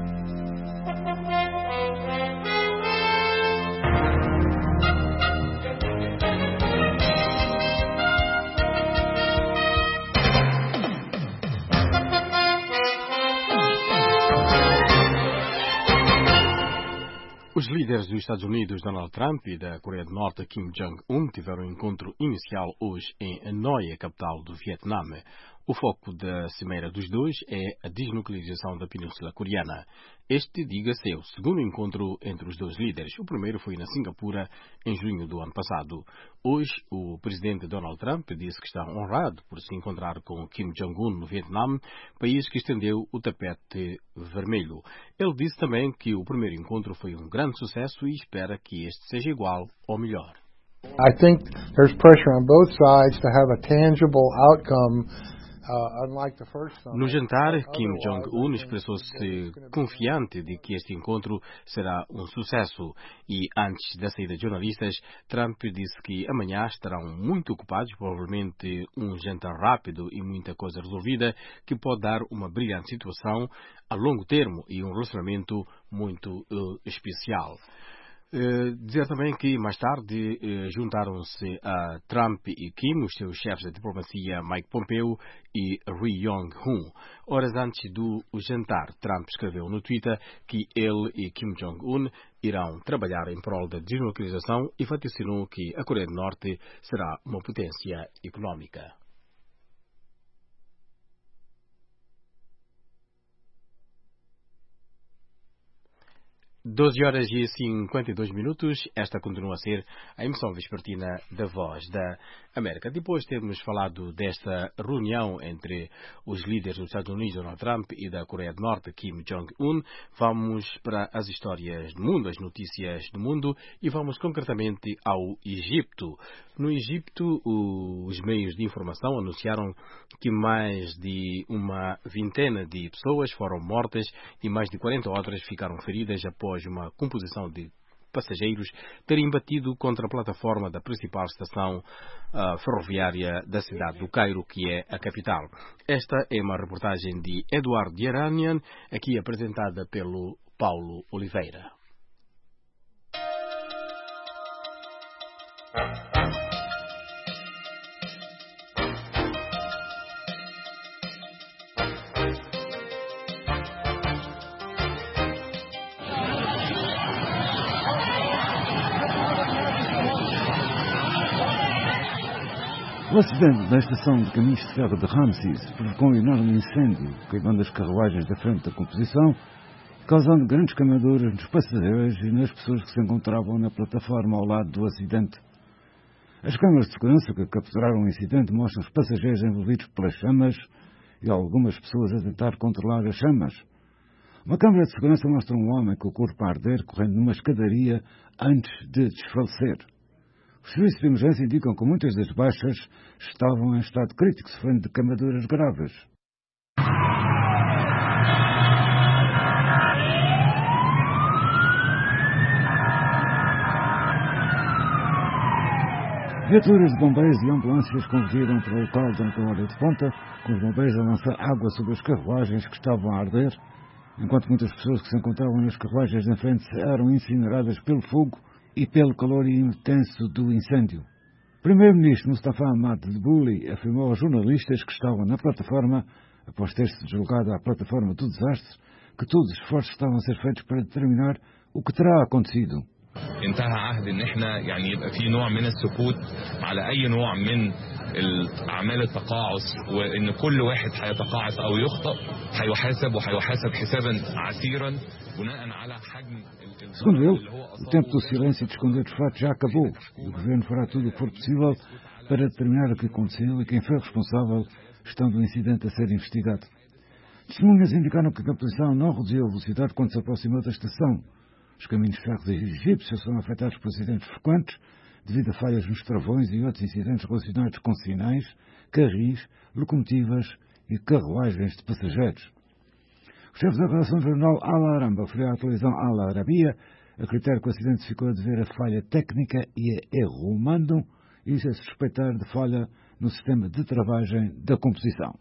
Os líderes dos Estados Unidos, Donald Trump, e da Coreia do Norte, Kim Jong-un, tiveram um encontro inicial hoje em Hanoi, a capital do Vietnã. O foco da cimeira dos dois é a desnuclearização da Península Coreana. Este, diga-se, é o segundo encontro entre os dois líderes. O primeiro foi na Singapura, em junho do ano passado. Hoje, o presidente Donald Trump disse que está honrado por se encontrar com Kim Jong-un no Vietnã, país que estendeu o tapete vermelho. Ele disse também que o primeiro encontro foi um grande sucesso e espera que este seja igual ou melhor. I think there's pressure on both sides to have a tangible outcome. No jantar, Kim Jong-un expressou-se confiante de que este encontro será um sucesso e, antes da saída de jornalistas, Trump disse que amanhã estarão muito ocupados, provavelmente um jantar rápido e muita coisa resolvida, que pode dar uma brilhante situação a longo termo e um relacionamento muito especial. Dizer também que mais tarde juntaram-se a Trump e Kim, os seus chefes de diplomacia Mike Pompeo e Ri Yong-hun. Horas antes do jantar, Trump escreveu no Twitter que ele e Kim Jong-un irão trabalhar em prol da desnuclearização e vaticinou que a Coreia do Norte será uma potência económica. 12 horas e 52 minutos, esta continua a ser a emissão vespertina da Voz da América. Depois de termos falado desta reunião entre os líderes dos Estados Unidos, Donald Trump, e da Coreia do Norte, Kim Jong-un, vamos para as histórias do mundo, as notícias do mundo, e vamos concretamente ao Egito. No Egito, os meios de informação anunciaram que mais de uma vintena de pessoas foram mortas e mais de 40 outras ficaram feridas após uma composição de passageiros terem batido contra a plataforma da principal estação ferroviária da cidade do Cairo, que é a capital. Esta é uma reportagem de Eduardo Yeranian, aqui apresentada pelo Paulo Oliveira. O acidente da estação de caminhos de ferro de Ramses provocou um enorme incêndio, queimando as carruagens da frente da composição, causando grandes queimaduras nos passageiros e nas pessoas que se encontravam na plataforma ao lado do acidente. As câmaras de segurança que capturaram o incidente mostram os passageiros envolvidos pelas chamas e algumas pessoas a tentar controlar as chamas. Uma câmara de segurança mostra um homem com o corpo a arder correndo numa escadaria antes de desfalecer. Os serviços de emergência indicam que muitas das baixas estavam em estado crítico, sofrendo de queimaduras graves. Viaturas de bombeiros e ambulâncias convergiram para o local durante a hora de ponta, com os bombeiros a lançar água sobre as carruagens que estavam a arder, enquanto muitas pessoas que se encontravam nas carruagens em frente eram incineradas pelo fogo e pelo calor intenso do incêndio. O primeiro-ministro Mustafa Ahmad Debouli afirmou aos jornalistas que estavam na plataforma, após ter-se deslogado à plataforma do desastre, que todos os esforços estavam a ser feitos para determinar o que terá acontecido. انتهى عهد ان احنا يعني يبقى في نوع من السكوت على اي نوع من اعمال التقاعس وان كل واحد هيتقاعس او يخطئ هيحاسب وهيحاسب حسابا عسيرا بناء على حجم. Segundo ele, o tempo do silêncio e de esconder os fatos já acabou e o governo fará tudo o que for possível para determinar o que aconteceu e quem foi responsável, estando o incidente a ser investigado. Testemunhas indicaram que a posição não reduziu a velocidade quando se aproximou da estação. Os caminhos de ferro egípcios são afetados por acidentes frequentes devido a falhas nos travões e outros incidentes relacionados com sinais, carris, locomotivas e carruagens de passageiros. O chefe da redação do jornal Al Aramba referiu à televisão Al Arabiya a critério que o acidente ficou a dever a falha técnica e a erro humano e isso é suspeitar de falha no sistema de travagem da composição.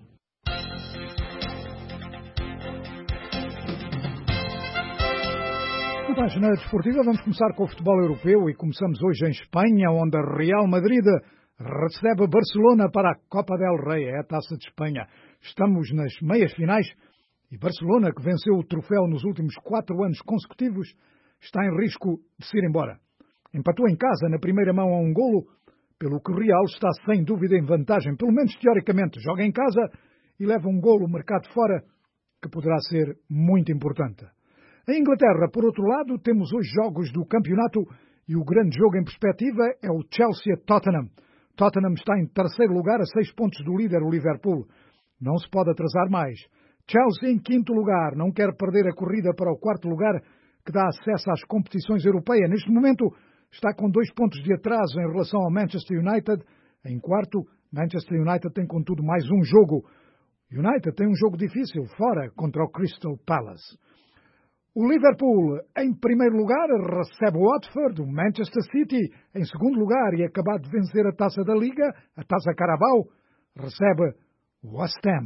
Na página desportiva vamos começar com o futebol europeu e começamos hoje em Espanha, onde a Real Madrid recebe Barcelona para a Copa del Rey, é a Taça de Espanha. Estamos nas meias finais e Barcelona, que venceu o troféu nos últimos 4 anos consecutivos, está em risco de se ir embora. Empatou em casa na primeira mão a 1 golo, pelo que o Real está sem dúvida em vantagem, pelo menos teoricamente. Joga em casa e leva 1 golo marcado fora, que poderá ser muito importante. Em Inglaterra, por outro lado, temos os jogos do campeonato e o grande jogo em perspectiva é o Chelsea-Tottenham. Tottenham está em terceiro lugar a 6 pontos do líder, o Liverpool. Não se pode atrasar mais. Chelsea em quinto lugar, não quer perder a corrida para o quarto lugar, que dá acesso às competições europeias. Neste momento está com 2 pontos de atraso em relação ao Manchester United. Em quarto, Manchester United tem contudo mais um jogo. United tem um jogo difícil, fora, contra o Crystal Palace. O Liverpool, em primeiro lugar, recebe o Watford, o Manchester City, em segundo lugar, e acabado de vencer a Taça da Liga, a Taça Carabao, recebe o West Ham.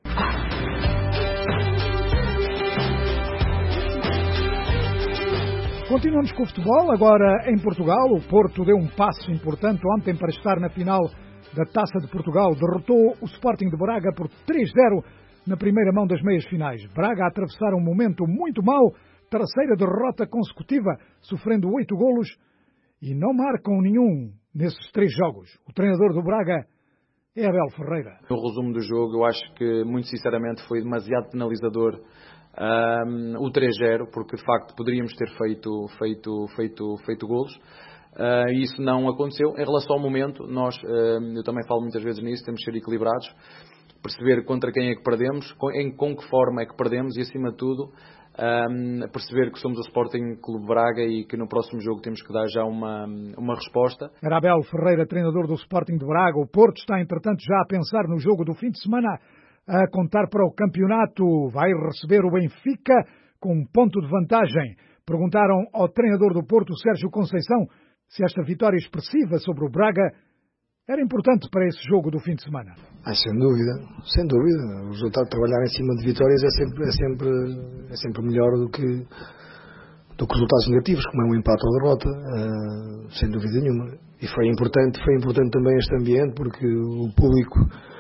Continuamos com o futebol, agora em Portugal. O Porto deu um passo importante ontem para estar na final da Taça de Portugal. Derrotou o Sporting de Braga por 3-0 na primeira mão das meias finais. Braga a atravessar um momento muito mau, terceira derrota consecutiva, sofrendo 8 golos e não marcam nenhum nesses 3 jogos. O treinador do Braga é Abel Ferreira. No resumo do jogo, eu acho que, muito sinceramente, foi demasiado penalizador o 3-0, porque de facto poderíamos ter feito golos. E isso não aconteceu. Em relação ao momento, eu também falo muitas vezes nisso, temos que ser equilibrados, perceber contra quem é que perdemos, com que forma é que perdemos e, acima de tudo, perceber que somos o Sporting Clube Braga e que no próximo jogo temos que dar já uma resposta. Era Abel Ferreira, treinador do Sporting de Braga. O Porto está, entretanto, já a pensar no jogo do fim de semana, a contar para o campeonato. Vai receber o Benfica com 1 ponto de vantagem. Perguntaram ao treinador do Porto, Sérgio Conceição, se esta vitória expressiva sobre o Braga era importante para esse jogo do fim de semana. Sem dúvida. O resultado de trabalhar em cima de vitórias é sempre melhor do que resultados negativos, como é um empate ou derrota, sem dúvida nenhuma. E foi importante também este ambiente, porque o público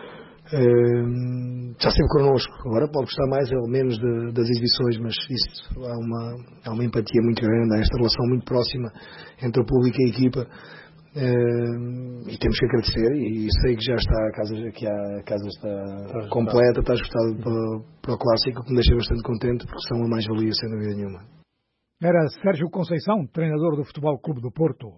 já esteve connosco. Agora pode gostar mais ou menos das exibições, mas isso há uma empatia muito grande, há esta relação muito próxima entre o público e a equipa. E temos que agradecer, e sei que já está a casa está completa, está ajustada para o clássico, que me deixa bastante contente, porque são uma mais-valia, sem dúvida nenhuma. Era Sérgio Conceição, treinador do Futebol Clube do Porto.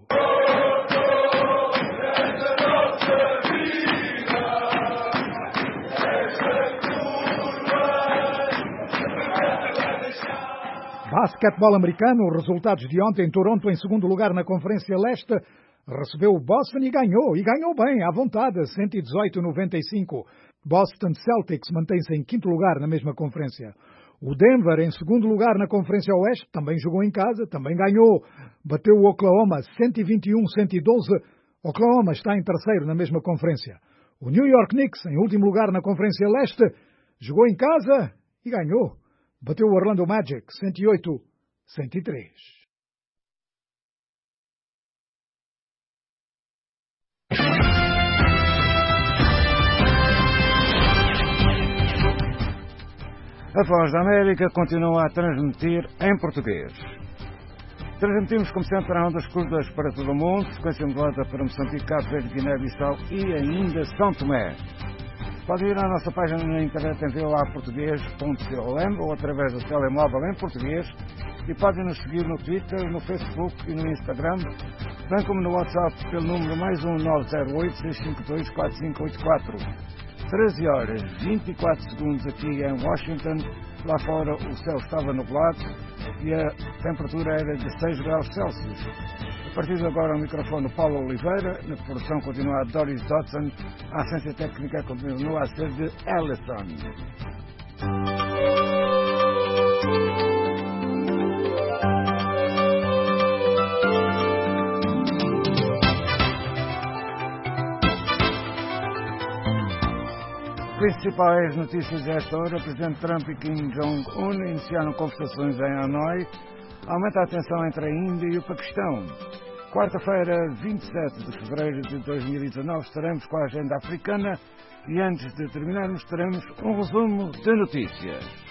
Basquetebol americano, resultados de ontem. Toronto em segundo lugar na Conferência Leste recebeu o Boston e ganhou bem, à vontade, 118-95. Boston Celtics mantém-se em quinto lugar na mesma conferência. O Denver, em segundo lugar na Conferência Oeste, também jogou em casa, também ganhou. Bateu o Oklahoma 121-112. Oklahoma está em terceiro na mesma conferência. O New York Knicks, em último lugar na Conferência Leste, jogou em casa e ganhou. Bateu o Orlando Magic 108-103. A Voz da América continua a transmitir em português. Transmitimos, como sempre, a ondas curtas para todo o mundo, frequência modulada para Moçambique, Cabo Verde, Guiné-Bissau e ainda São Tomé. Pode ir à nossa página na internet em voaportugues.com ou através do telemóvel em português e podem nos seguir no Twitter, no Facebook e no Instagram, bem como no WhatsApp pelo número +1 908 652 4584. 13 horas 24 segundos aqui em Washington. Lá fora o céu estava nublado e a temperatura era de 6 graus Celsius. A partir de agora o microfone Paulo Oliveira, na produção continua a Doris Dodson, a assistência técnica continua a ser de Ellison. Principais notícias desta hora: o Presidente Trump e Kim Jong-un iniciaram conversações em Hanoi. Aumenta a tensão entre a Índia e o Paquistão. Quarta-feira, 27 de fevereiro de 2019, estaremos com a agenda africana e antes de terminarmos teremos um resumo de notícias.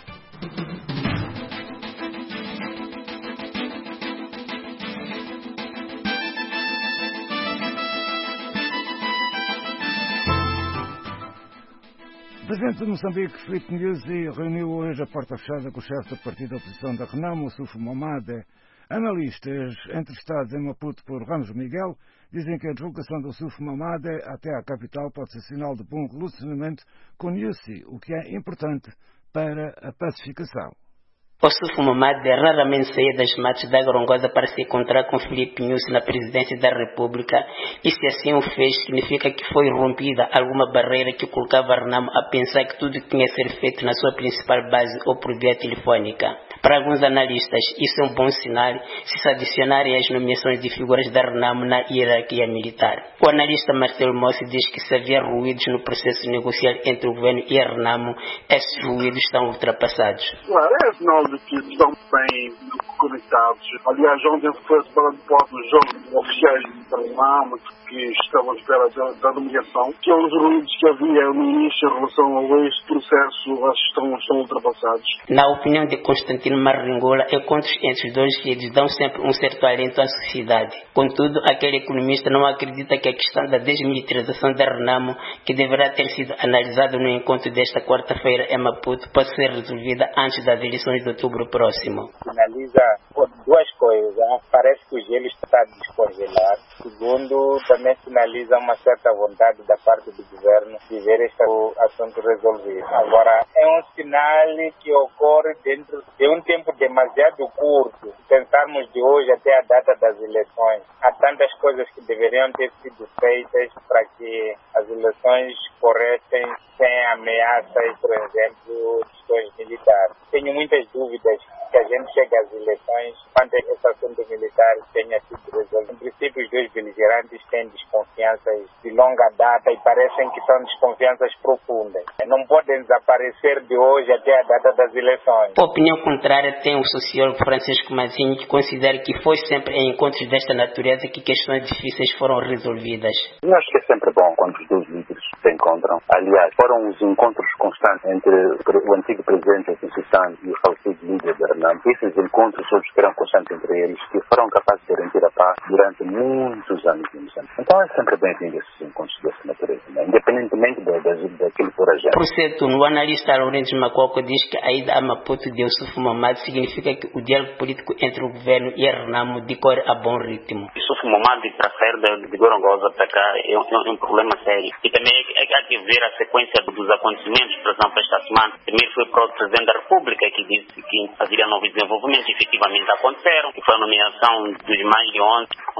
O Presidente de Moçambique, Filipe Nyusi, reuniu hoje a porta fechada com o chefe do partido da oposição da Renamo, Ossufo Momade. Analistas entrevistados em Maputo por Ramos Miguel dizem que a deslocação do Ossufo Momade até à capital pode ser sinal de bom relacionamento com Nyusi, o que é importante para a pacificação. Ossufo Momade raramente saía das matas da Gorongosa para se encontrar com Filipe Nyusi na presidência da República, e se assim o fez, significa que foi rompida alguma barreira que colocava a Renamo a pensar que tudo tinha a ser feito na sua principal base ou por via telefónica. Para alguns analistas, isso é um bom sinal se se adicionarem as nomeações de figuras da Renamo na hierarquia militar. O analista Marcelo Mossi diz que se havia ruídos no processo negocial entre o governo e a Renamo, esses ruídos estão ultrapassados. Claro, é sinal de que estão bem conectados. Aliás, ontem foi separado dos jogos oficiais da Renamo que estavam à espera da nomeação, que os ruídos que havia no início em relação a este processo estão ultrapassados. Na opinião de Constantino Maringola, encontros entre os dois filhos dão sempre um certo alento à sociedade. Contudo, aquele economista não acredita que a questão da desmilitarização da Renamo, que deverá ter sido analisada no encontro desta quarta-feira em Maputo, pode ser resolvida antes das eleições de outubro próximo. Finaliza com duas coisas. Parece que o gelo está a descongelar. Segundo, também sinaliza uma certa vontade da parte do governo de ver este assunto resolvido. Agora, é um sinal que ocorre dentro de um tempo demasiado curto. Pensarmos de hoje até a data das eleições, há tantas coisas que deveriam ter sido feitas para que as eleições corressem sem ameaças, por exemplo, de questões militares. Tenho muitas dúvidas que a gente chegue às eleições quando esse assunto militar tenha sido resolvido. Em princípio, os dois beligerantes têm desconfianças de longa data e parecem que são desconfianças profundas. Não podem desaparecer de hoje até a data das eleições. A opinião contrária tem o sociólogo Francisco Mazinho, que considera que foi sempre em encontros desta natureza que questões difíceis foram resolvidas. Eu acho que é sempre bom quando os dois líderes se encontram. Aliás, foram os encontros constantes entre o antigo presidente da Sultan e o falecido líder da Renamo. Esses encontros todos que eram constantes entre eles, que foram capazes de garantir a paz durante muitos anos. Então é sempre bem-vindo esses encontros dessa natureza, né? Independentemente daquilo por agenda. Por certo, o analista Lourenço Macoco diz que a ida a Maputo de Ossufo Momade significa que o diálogo político entre o governo e a Renamo decorre a bom ritmo. Ossufo Momade para sair de Gorongosa para cá é um problema sério. E também há que ver a sequência dos acontecimentos. Por exemplo, esta semana, primeiro foi para o Presidente da República que disse que haveria novos desenvolvimentos, efetivamente aconteceram, que foi a nomeação dos mais de 11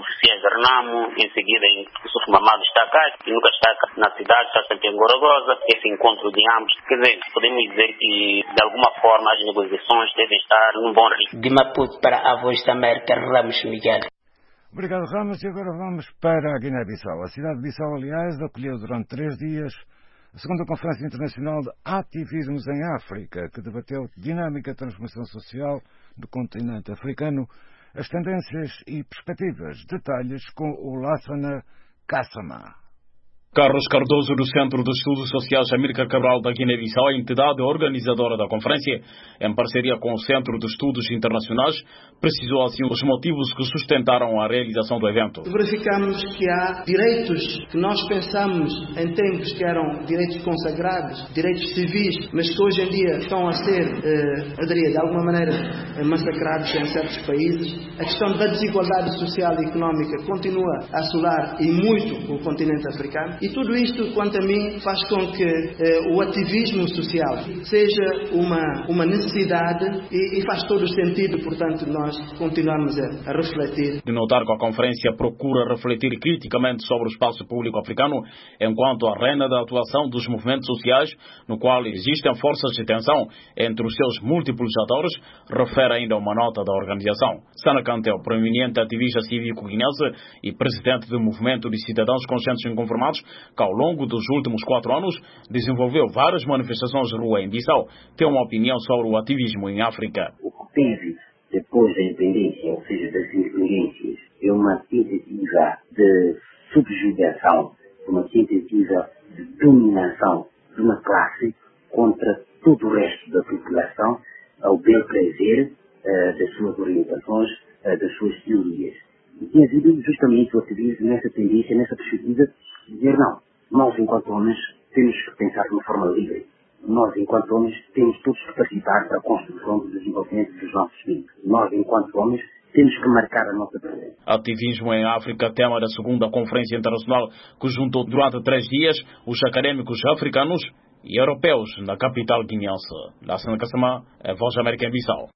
oficiais de Renamo, em seguida em Yusuf Mamado está cá, e nunca está na cidade, está sempre em Gorongosa, esse encontro de ambos. Quer dizer, podemos dizer que de alguma forma as negociações devem estar num bom ritmo. De Maputo para a Voz da América, Ramos Miguel. Obrigado, Ramos. E agora vamos para a Guiné-Bissau. A cidade de Bissau, aliás, acolheu durante 3 dias a segunda Conferência Internacional de Ativismos em África, que debateu dinâmica transformação social do continente africano, as tendências e perspectivas. Detalhes com o Lassana Kassama. Carlos Cardoso, do Centro de Estudos Sociais Amílcar Cabral da Guiné-Bissau, a entidade organizadora da conferência, em parceria com o Centro de Estudos Internacionais, precisou assim os motivos que sustentaram a realização do evento. Verificamos que há direitos que nós pensamos em tempos que eram direitos consagrados, direitos civis, mas que hoje em dia estão a ser, eu diria, de alguma maneira massacrados em certos países. A questão da desigualdade social e económica continua a assolar e muito o continente africano. E tudo isto, quanto a mim, faz com que o ativismo social seja uma necessidade e faz todo o sentido, portanto, nós continuarmos a refletir. De notar que a conferência procura refletir criticamente sobre o espaço público africano enquanto arena da atuação dos movimentos sociais, no qual existem forças de tensão entre os seus múltiplos atores, refere ainda uma nota da organização. Sana Cantel, proeminente ativista cívico-guinense e presidente do Movimento de Cidadãos Conscientes e Inconformados, que ao longo dos últimos 4 anos desenvolveu várias manifestações de rua em Bissau, tem uma opinião sobre o ativismo em África. O que teve depois da independência, ou seja, das independências, é uma tentativa de subjugação, uma tentativa de dominação de uma classe contra todo o resto da população, ao bel prazer das suas orientações, das suas teorias. E tem havido justamente o ativismo nessa tendência, nessa perspectiva, de dizer não, nós enquanto homens temos que pensar de uma forma livre. Nós enquanto homens temos todos que participar da construção do desenvolvimento dos nossos filhos. Nós enquanto homens temos que marcar a nossa presença. Ativismo em África, tema da segunda Conferência Internacional que juntou durante 3 dias os académicos africanos e europeus na capital guineense. Lassana Kassama, a Voz da América em Bissau.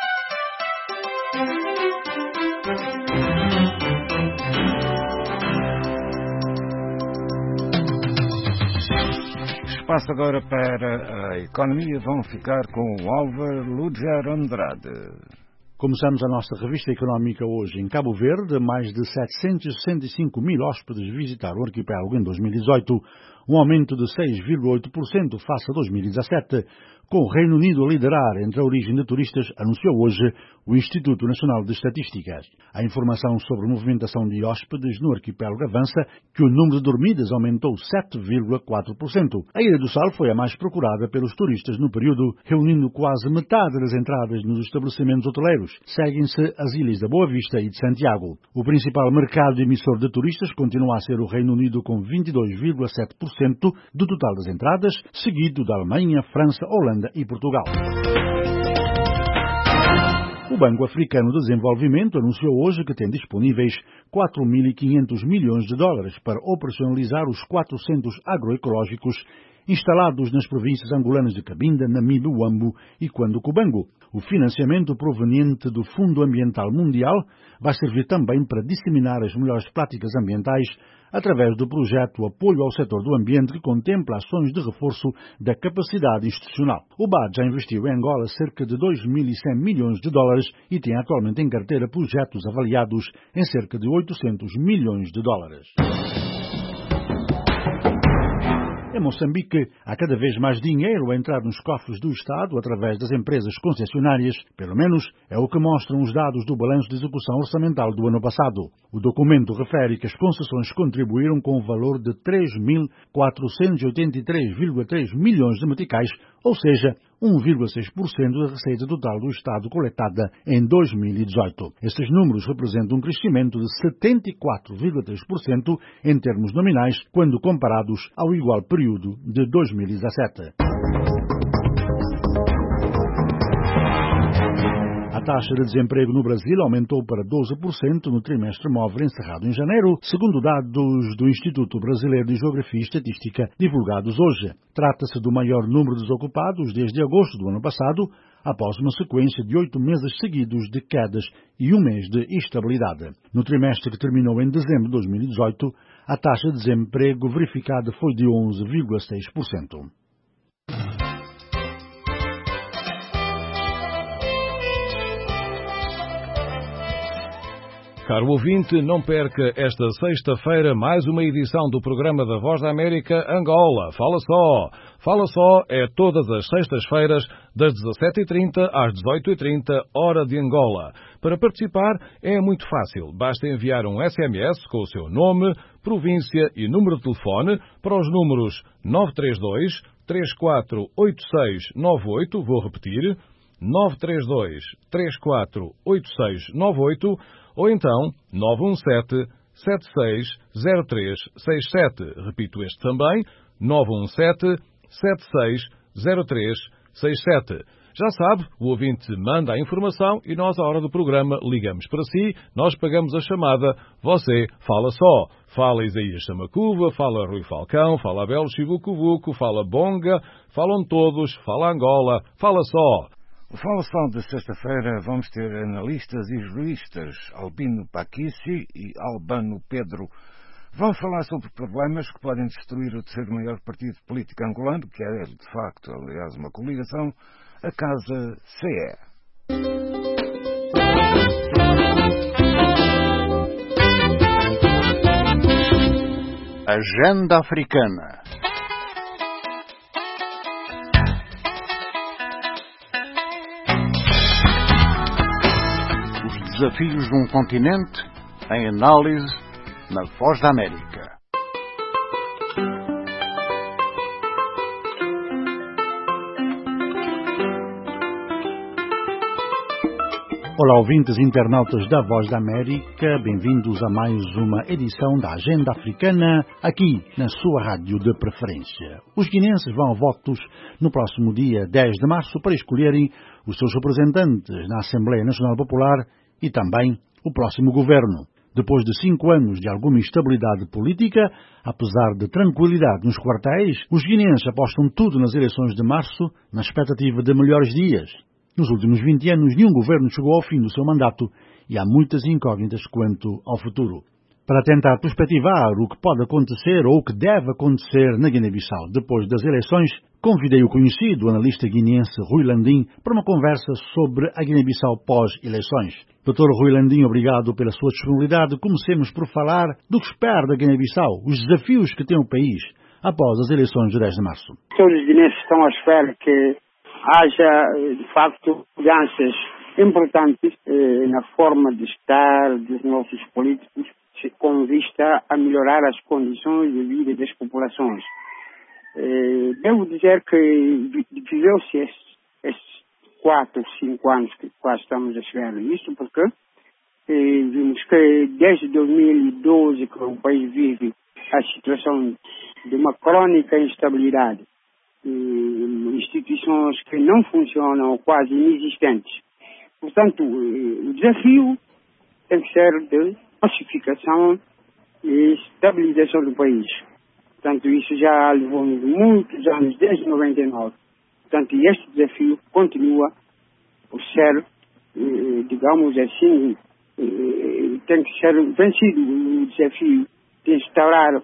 Passo agora para a economia. Vão ficar com o Álvaro Ludger Andrade. Começamos a nossa revista económica hoje em Cabo Verde. Mais de 765 mil hóspedes visitaram o arquipélago em 2018, um aumento de 6,8% face a 2017. Com o Reino Unido a liderar entre a origem de turistas, anunciou hoje o Instituto Nacional de Estatísticas. A informação sobre a movimentação de hóspedes no arquipélago avança que o número de dormidas aumentou 7,4%. A Ilha do Sal foi a mais procurada pelos turistas no período, reunindo quase metade das entradas nos estabelecimentos hoteleiros. Seguem-se as ilhas da Boa Vista e de Santiago. O principal mercado emissor de turistas continua a ser o Reino Unido, com 22,7% do total das entradas, seguido da Alemanha, França, Holanda e Portugal. O Banco Africano de Desenvolvimento anunciou hoje que tem disponíveis 4.500 milhões de dólares para operacionalizar os 400 agroecológicos instalados nas províncias angolanas de Cabinda, Namibe, Huambo e Cuando-Cubango. O financiamento proveniente do Fundo Ambiental Mundial vai servir também para disseminar as melhores práticas ambientais através do projeto Apoio ao Setor do Ambiente, que contempla ações de reforço da capacidade institucional. O BAD já investiu em Angola cerca de 2.100 milhões de dólares e tem atualmente em carteira projetos avaliados em cerca de 800 milhões de dólares. Em Moçambique, há cada vez mais dinheiro a entrar nos cofres do Estado através das empresas concessionárias. Pelo menos é o que mostram os dados do balanço de execução orçamental do ano passado. O documento refere que as concessões contribuíram com o valor de 3.483,3 milhões de meticais, ou seja, 1,6% da receita total do Estado coletada em 2018. Estes números representam um crescimento de 74,3% em termos nominais, quando comparados ao igual período de 2017. A taxa de desemprego no Brasil aumentou para 12% no trimestre móvel encerrado em janeiro, segundo dados do Instituto Brasileiro de Geografia e Estatística divulgados hoje. Trata-se do maior número de desocupados desde agosto do ano passado, após uma sequência de 8 meses seguidos de quedas e um mês de estabilidade. No trimestre que terminou em dezembro de 2018, a taxa de desemprego verificada foi de 11,6%. Caro ouvinte, não perca esta sexta-feira mais uma edição do programa da Voz da América Angola. Fala só! Fala só é todas as sextas-feiras, das 17h30 às 18h30, hora de Angola. Para participar é muito fácil. Basta enviar um SMS com o seu nome, província e número de telefone para os números 932 348698, vou repetir, 932 348698, ou então 917-760367. Repito este também, 917-760367. Já sabe, o ouvinte manda a informação e nós, à hora do programa, ligamos para si, nós pagamos a chamada, você fala só. Fala Isaías Samacuva, fala Rui Falcão, fala Abel Chivucovuco, fala Bonga, falam todos, fala Angola, fala só. O Fala Só de sexta-feira vamos ter analistas e juristas Albino Paquici e Albano Pedro. Vão falar sobre problemas que podem destruir o terceiro maior partido político angolano, que é, de facto, aliás, uma coligação, a Casa CE. Agenda Africana. Desafios de um continente em análise na Voz da América. Olá, ouvintes e internautas da Voz da América, bem-vindos a mais uma edição da Agenda Africana, aqui na sua rádio de preferência. Os guineenses vão a votos no próximo dia 10 de março para escolherem os seus representantes na Assembleia Nacional Popular e também o próximo governo. Depois de 5 anos de alguma instabilidade política, apesar de tranquilidade nos quartéis, os guineenses apostam tudo nas eleições de março, na expectativa de melhores dias. Nos últimos 20 anos, nenhum governo chegou ao fim do seu mandato e há muitas incógnitas quanto ao futuro. Para tentar perspectivar o que pode acontecer ou o que deve acontecer na Guiné-Bissau depois das eleições, convidei o conhecido analista guineense Rui Landim para uma conversa sobre a Guiné-Bissau pós-eleições. Dr. Rui Landim, obrigado pela sua disponibilidade. Comecemos por falar do que espera da Guiné-Bissau, os desafios que tem o país após as eleições de 10 de março. Todos os guineenses estão à espera que haja, de facto, mudanças importantes na forma de estar dos nossos políticos, com vista a melhorar as condições de vida das populações. Devo dizer que viveu-se estes 4 ou 5 anos que quase estamos a chegar a isso, porque vimos que desde 2012 que o país vive a situação de uma crônica instabilidade, instituições que não funcionam, quase inexistentes. Portanto, o desafio tem que ser de pacificação e estabilização do país. Portanto, isso já levou muitos anos, desde 99. Portanto, este desafio continua por ser, digamos assim, tem que ser vencido o desafio de instaurar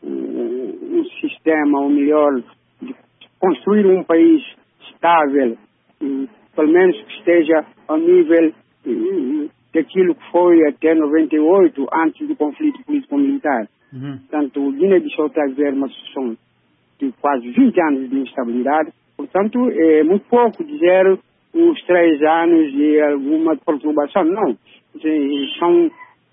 um sistema, ou melhor, de construir um país estável, pelo menos que esteja ao nível daquilo que foi até 98, antes do conflito político-militar. Portanto, o Guiné-Bissau está a viver uma situação de quase 20 anos de instabilidade. Portanto, é muito pouco dizer os 3 anos de alguma perturbação. Não. São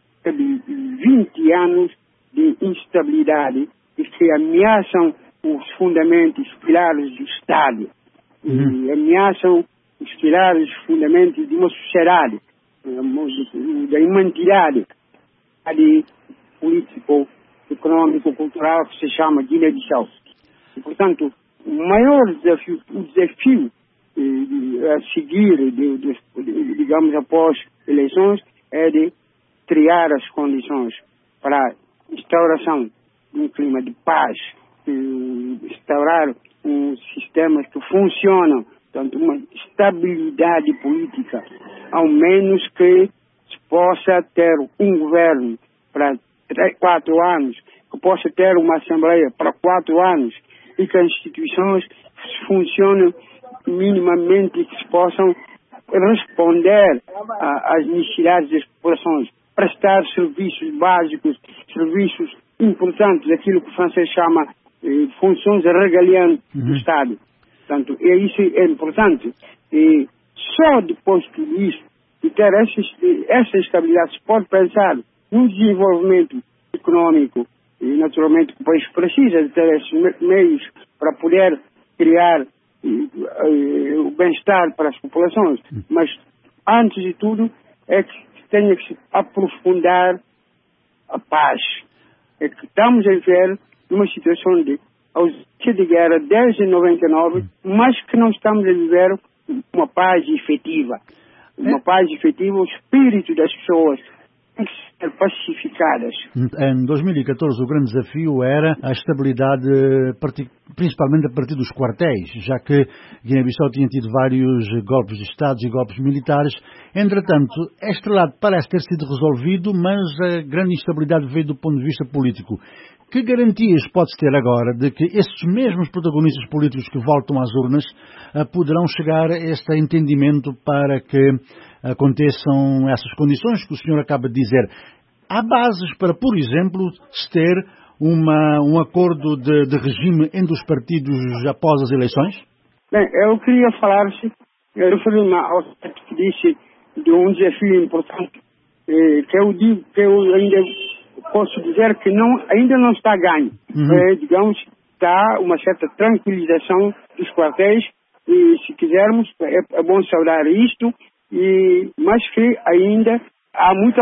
20 anos de instabilidade que ameaçam os fundamentos, os pilares do Estado. E ameaçam os pilares, os fundamentos de uma sociedade, da humanidade político, econômico, cultural, que se chama Guiné-Bissau. E, portanto, o maior desafio, o desafio a seguir, digamos, após eleições, é de criar as condições para a instauração de um clima de paz, instaurar sistemas que funcionam Portanto, uma estabilidade política, ao menos que se possa ter um governo para 4 anos, que possa ter uma Assembleia para 4 anos e que as instituições funcionem minimamente e que se possam responder às necessidades das populações, prestar serviços básicos, serviços importantes, aquilo que o francês chama funções regaliantes do Estado. Portanto, isso é importante. E só depois de tudo isso, de ter essa estabilidade, se pode pensar no desenvolvimento económico. E, naturalmente, o país precisa de ter esses meios para poder criar o bem-estar para as populações. Mas, antes de tudo, é que tenha que se aprofundar a paz. É que estamos a ver numa situação de ausência de guerra desde 99, mas que não estamos a viver uma paz efetiva. Uma paz efetiva, o espírito das pessoas tem que ser pacificadas. Em 2014 o grande desafio era a estabilidade, principalmente a partir dos quartéis, já que Guiné-Bissau tinha tido vários golpes de Estado e golpes militares. Entretanto, este lado parece ter sido resolvido, mas a grande instabilidade veio do ponto de vista político. Que garantias pode-se ter agora de que esses mesmos protagonistas políticos que voltam às urnas poderão chegar a este entendimento para que aconteçam essas condições que o senhor acaba de dizer? Há bases para, por exemplo, se ter um acordo de regime entre os partidos após as eleições? Bem, eu queria referir-me ao que disse de um desafio importante que eu ainda posso dizer que ainda não está ganho. Digamos, está uma certa tranquilização dos quartéis e, se quisermos, é bom saudar isto, mas que ainda há muita...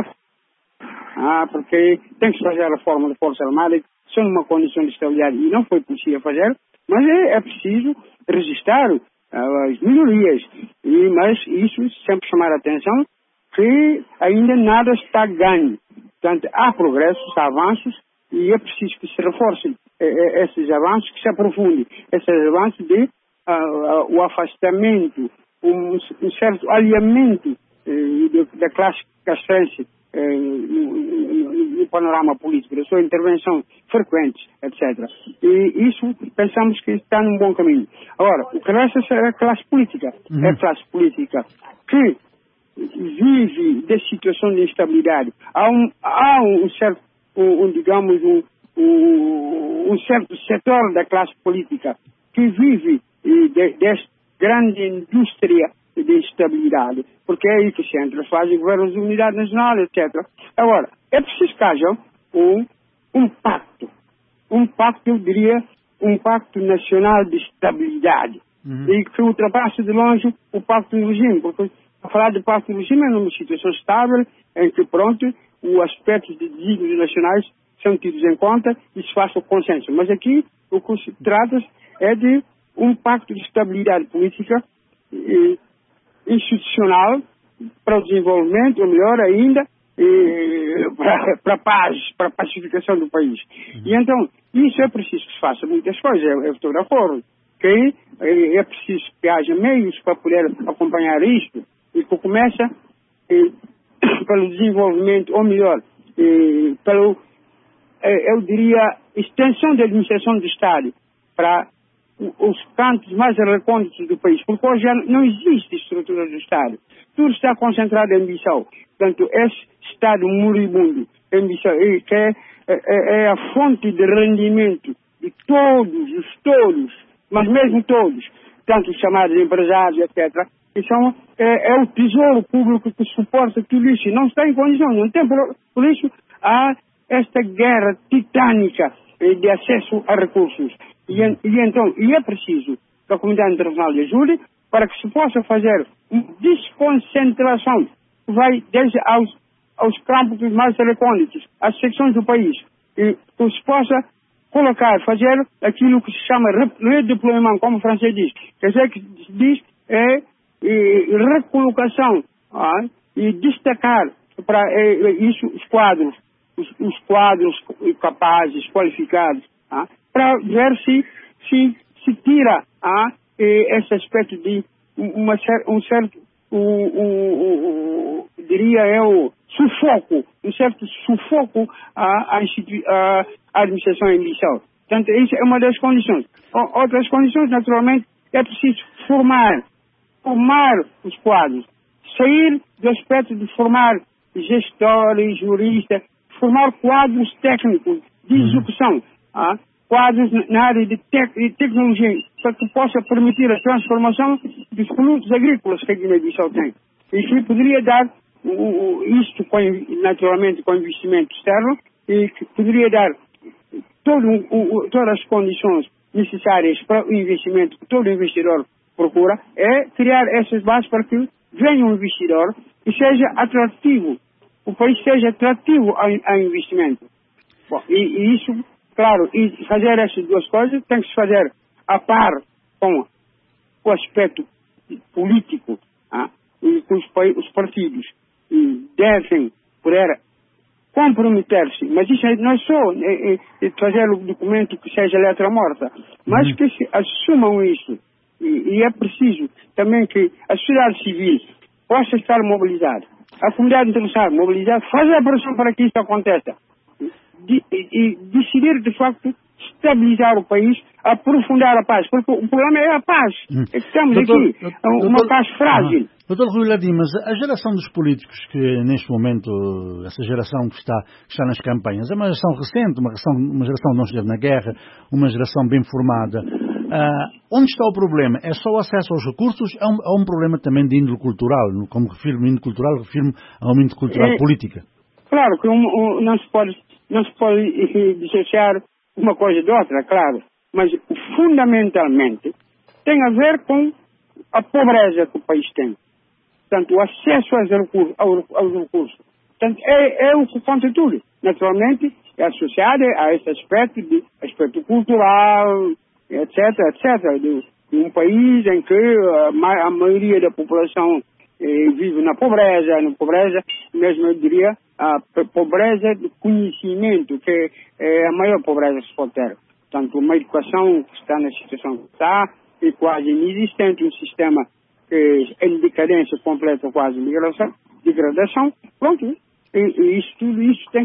porque tem que fazer a reforma da Força Armada, que são numa condição de estabilidade e não foi possível fazer, mas é preciso registrar as melhorias. Mas isso sempre chamar a atenção que ainda nada está ganho. Portanto, há progressos, há avanços, e é preciso que se reforcem esses avanços, que se aprofundem esses avanços de o afastamento, um certo alinhamento da classe castrense no panorama político, da sua intervenção frequente, etc. E isso pensamos que está num bom caminho. Agora, o que resta é a classe política. É a classe política que vive da situação de instabilidade. Há um certo, digamos, um certo setor da classe política que vive desta grande indústria de instabilidade, porque é aí que se entra, fazem governos de unidade nacional, etc. Agora, é preciso que haja um pacto, eu diria, um pacto nacional de estabilidade, e que ultrapasse de longe o pacto do regime, porque a falar de pacto do regime é numa situação estável, em que, os aspectos de desígnios nacionais são tidos em conta e se faça o consenso. Mas aqui, o que se trata é de um pacto de estabilidade política institucional para o desenvolvimento, ou melhor ainda, para a paz, para a pacificação do país. E então, isso é preciso que se faça muitas coisas, eu estou de acordo, que é preciso que haja meios para poder acompanhar isto, e que começa pelo desenvolvimento, ou melhor, eu diria, extensão da administração do Estado para os cantos mais recônditos do país, porque hoje já não existe estrutura do Estado. Tudo está concentrado em Bissau. Portanto, esse Estado moribundo em Bissau, que é a fonte de rendimento de todos, mas mesmo todos, tanto os chamados empresários, etc., que é o tesouro público que suporta tudo isso. Não está em condição, não tem. Por isso, há esta guerra titânica de acesso a recursos. E é preciso que a comunidade internacional ajude para que se possa fazer uma desconcentração que vai desde aos campos mais recônditos, às secções do país, e que se possa fazer aquilo que se chama redeployment, como o francês diz. Quer dizer, que diz recolocação, e destacar para isso os quadros capazes, qualificados, para ver se tira esse aspecto de um certo, diria eu, sufoco, um certo sufoco à administração em Bissau. Portanto, isso é uma das condições. Outras condições, naturalmente, é preciso formar os quadros, sair do aspecto de formar gestores, juristas, formar quadros técnicos de execução, quadros na área de tecnologia, para que possa permitir a transformação dos produtos agrícolas que a Guiné-Bissau tem. Isso poderia dar, isto naturalmente com investimento externo, e que poderia dar todas as condições necessárias para o investimento que todo investidor procura, é criar essas bases para que venha um investidor e seja atrativo, o país seja atrativo ao investimento. Bom, e isso, claro, e fazer essas duas coisas tem que se fazer a par com o aspecto político, e com os partidos devem poder comprometer-se, mas isso não é só fazer o documento que seja letra morta, mas que se assumam isso. E é preciso também que a sociedade civil possa estar mobilizada, a comunidade internacional mobilizada, fazer a pressão para que isso aconteça. E decidir, de facto, estabilizar o país, aprofundar a paz, porque o problema é a paz. Estamos aqui, uma paz frágil. Dr. Rui Ladim, mas a geração dos políticos que neste momento, essa geração que está nas campanhas, é uma geração recente, uma geração que não esteve na guerra, uma geração bem formada. Onde está o problema? É só o acesso aos recursos? Há um problema também de índole cultural? Como refiro-me a índole cultural, refiro-me a uma índole cultural política. Claro que não se pode dissociar uma coisa de outra, claro. Mas fundamentalmente tem a ver com a pobreza que o país tem. Portanto, o acesso aos recursos. Portanto, é o que conta tudo. Naturalmente, é associado a esse aspecto cultural, etc. De um país em que a maioria da população vive na pobreza, mesmo eu diria, a pobreza de conhecimento, que é a maior pobreza que se pode ter. Portanto, uma educação que está na situação que está, e quase inexistente, um sistema que é de decadência completa, quase degradação, pronto. E tudo isso tem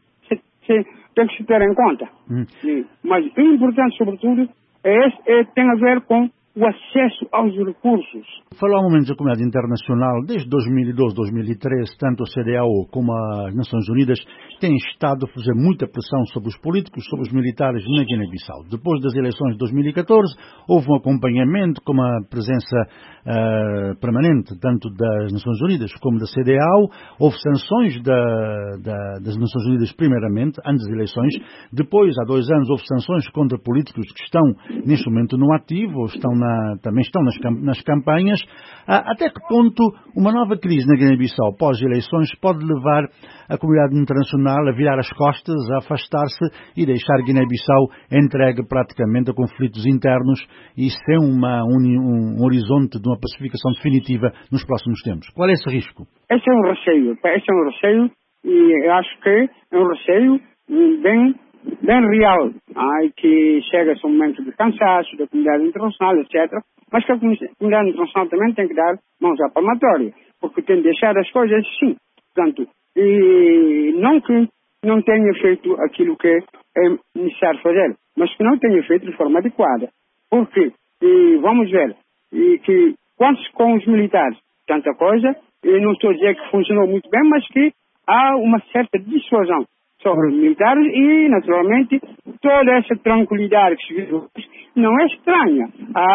que se ter em conta. Mas o importante, sobretudo, tem a ver com o acesso aos recursos. Falou há momentos da comunidade internacional, desde 2012, 2013, tanto a CEDEAO como as Nações Unidas têm estado a fazer muita pressão sobre os políticos, sobre os militares na Guiné-Bissau. Depois das eleições de 2014, houve um acompanhamento com a presença permanente, tanto das Nações Unidas como da CEDEAO. Houve sanções das Nações Unidas primeiramente, antes das eleições. Depois, há 2 anos, houve sanções contra políticos que estão, neste momento, no ativo, ou também estão nas campanhas. Até que ponto uma nova crise na Guiné-Bissau pós-eleições pode levar a comunidade internacional a virar as costas, a afastar-se e deixar Guiné-Bissau entregue praticamente a conflitos internos e sem um horizonte de uma pacificação definitiva nos próximos tempos? Qual é esse risco? Esse é um receio e eu acho que é um receio bem real, e que chega-se a um momento de cansaço da comunidade internacional, etc. Mas que a comunidade internacional também tem que dar mãos à palmatória, porque tem de deixar as coisas assim. Portanto, e não que não tenha feito aquilo que é necessário fazer, mas que não tenha feito de forma adequada. Porque, vamos ver, que com os militares, tanta coisa, e não estou a dizer que funcionou muito bem, mas que há uma certa dissuasão sobre os militares e, naturalmente, toda essa tranquilidade que se vive não é estranha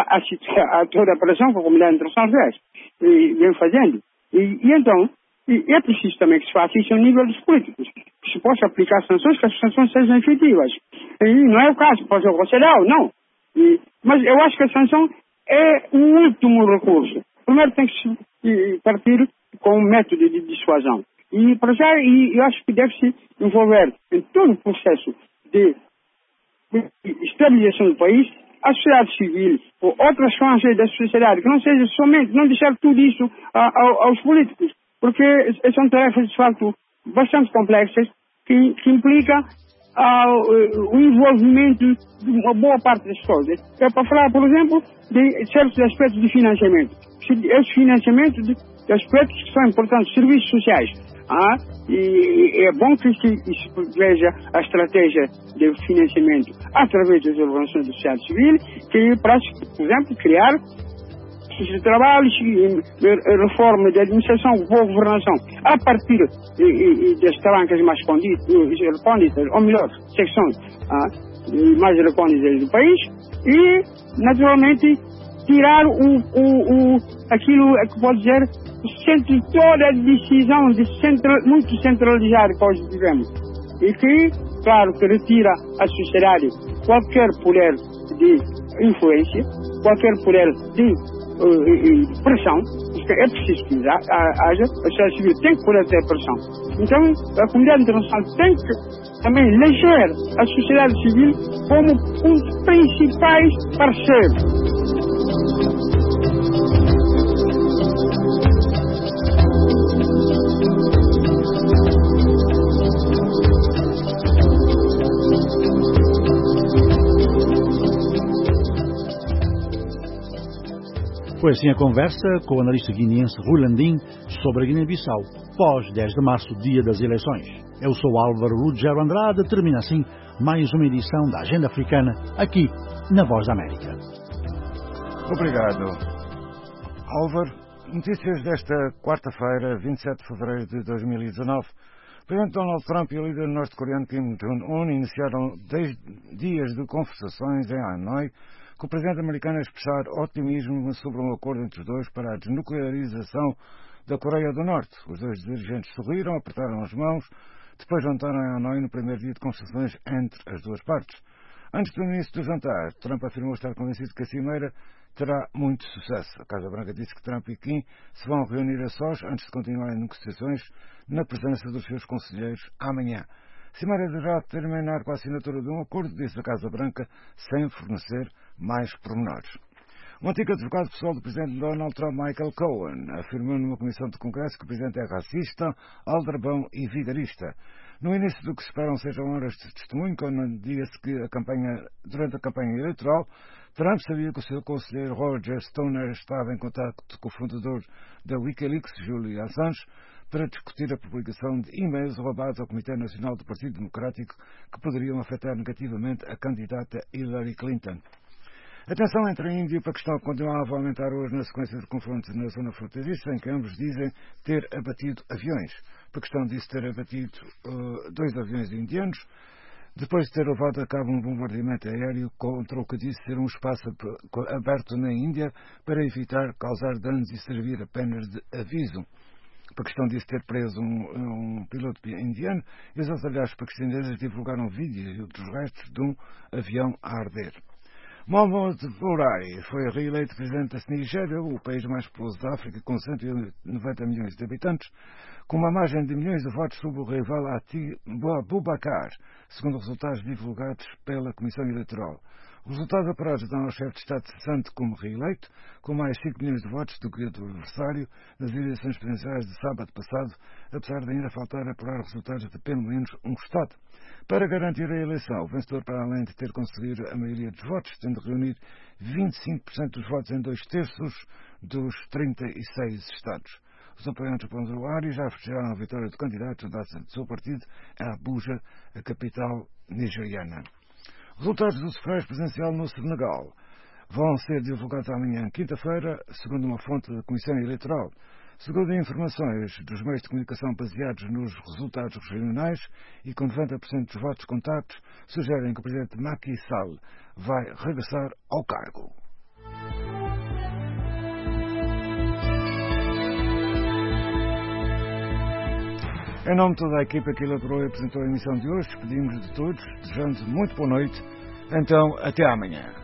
a toda a pressão que a comunidade internacional fez e vem fazendo. Então, é preciso também que se faça isso ao nível dos políticos, que se possa aplicar sanções, que as sanções sejam efetivas. E não é o caso, pode ser o conselho, não. Mas eu acho que a sanção é o último recurso. Primeiro tem que se partir com um método de dissuasão. E para já, eu acho que deve-se envolver em todo o processo de estabilização do país a sociedade civil ou outras franjas da sociedade, que não seja somente, não deixar tudo isso aos políticos, porque são tarefas de facto bastante complexas que implicam o envolvimento de uma boa parte das pessoas. É para falar, por exemplo, de certos aspectos de financiamento. Esses financiamentos de aspectos que são importantes, serviços sociais. E é bom que se veja a estratégia de financiamento através das organizações da sociedade civil, que para, por exemplo, criar de trabalhos, reforma da administração, boa governação, a partir das tarancas mais recônditas, ou melhor, secções mais recônditas do país, e, naturalmente, tirar aquilo que pode dizer o centro de toda a decisão muito centralizada que hoje vivemos. E que, claro, que retira à sociedade qualquer poder de influência, qualquer poder de pressão, porque é preciso que haja, a sociedade civil tem que poder ter pressão. Então, a comunidade internacional tem que também eleger a sociedade civil como um dos principais parceiros. Foi assim a conversa com o analista guineense Rui Landim sobre a Guiné-Bissau, pós 10 de março, dia das eleições. Eu sou Álvaro Ruggiero Andrade, termina assim mais uma edição da Agenda Africana, aqui na Voz da América. Obrigado. Álvaro, notícias desta quarta-feira, 27 de fevereiro de 2019. O presidente Donald Trump e o líder norte-coreano Kim Jong-un iniciaram 10 dias de conversações em Hanoi, com o presidente americano a expressar otimismo sobre um acordo entre os dois para a desnuclearização da Coreia do Norte. Os dois dirigentes sorriram, apertaram as mãos, depois jantaram em Hanoi no primeiro dia de conversações entre as duas partes. Antes do início do jantar, Trump afirmou estar convencido que a cimeira terá muito sucesso. A Casa Branca disse que Trump e Kim se vão reunir a sós antes de continuarem negociações na presença dos seus conselheiros amanhã. A cimeira deverá terminar com a assinatura de um acordo, disse a Casa Branca, sem fornecer mais pormenores. O antigo advogado pessoal do presidente Donald Trump, Michael Cohen, afirmou numa comissão de Congresso que o presidente é racista, aldrabão e vigarista. No início do que se esperam sejam horas de testemunho, quando diga-se que durante a campanha eleitoral, Trump sabia que o seu conselheiro Roger Stone estava em contato com o fundador da Wikileaks, Julian Assange, para discutir a publicação de e-mails roubados ao Comitê Nacional do Partido Democrático que poderiam afetar negativamente a candidata Hillary Clinton. A tensão entre a Índia e o Paquistão continuava a aumentar hoje na sequência de confrontos na zona fronteiriça, em que ambos dizem ter abatido aviões. O Paquistão disse ter abatido 2 aviões indianos, depois de ter levado a cabo um bombardeamento aéreo contra o que disse ser um espaço aberto na Índia para evitar causar danos e servir apenas de aviso. O Paquistão disse ter preso um piloto indiano e as autoridades paquistanesas divulgaram vídeos e outros restos de um avião a arder. Mohamed Buhari foi reeleito presidente da Nigéria, o país mais populoso da África, com 190 milhões de habitantes, com uma margem de milhões de votos sobre o rival Atiku Abubakar, segundo resultados divulgados pela Comissão Eleitoral. Os resultados apurados dão ao chefe de Estado cessante como reeleito, com mais 5 milhões de votos do que o adversário nas eleições presidenciais de sábado passado, apesar de ainda faltar apurar resultados de pelo menos um Estado. Para garantir a eleição, o vencedor, para além de ter conseguido a maioria dos votos, tendo reunido 25% dos votos em 2/3 dos 36 Estados. Os apoiantes do Buhari já festejaram a vitória do candidato da seu partido em Abuja, a capital nigeriana. Resultados do sufrágio presidencial no Senegal vão ser divulgados amanhã, quinta-feira, segundo uma fonte da Comissão Eleitoral. Segundo informações dos meios de comunicação baseados nos resultados regionais e com 90% dos votos contados, sugerem que o presidente Macky Sall vai regressar ao cargo. Em nome de toda a equipa que elaborou e apresentou a emissão de hoje, despedimos de todos, desejando muito boa noite. Então, até amanhã.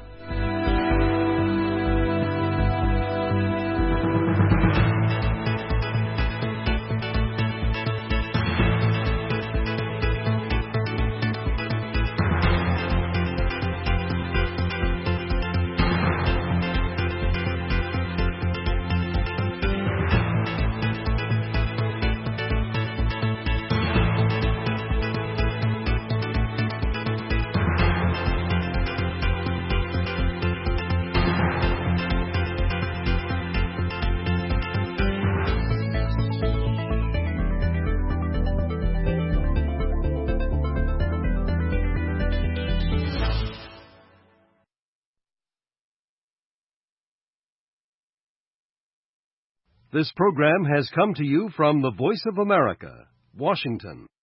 This program has come to you from the Voice of America, Washington.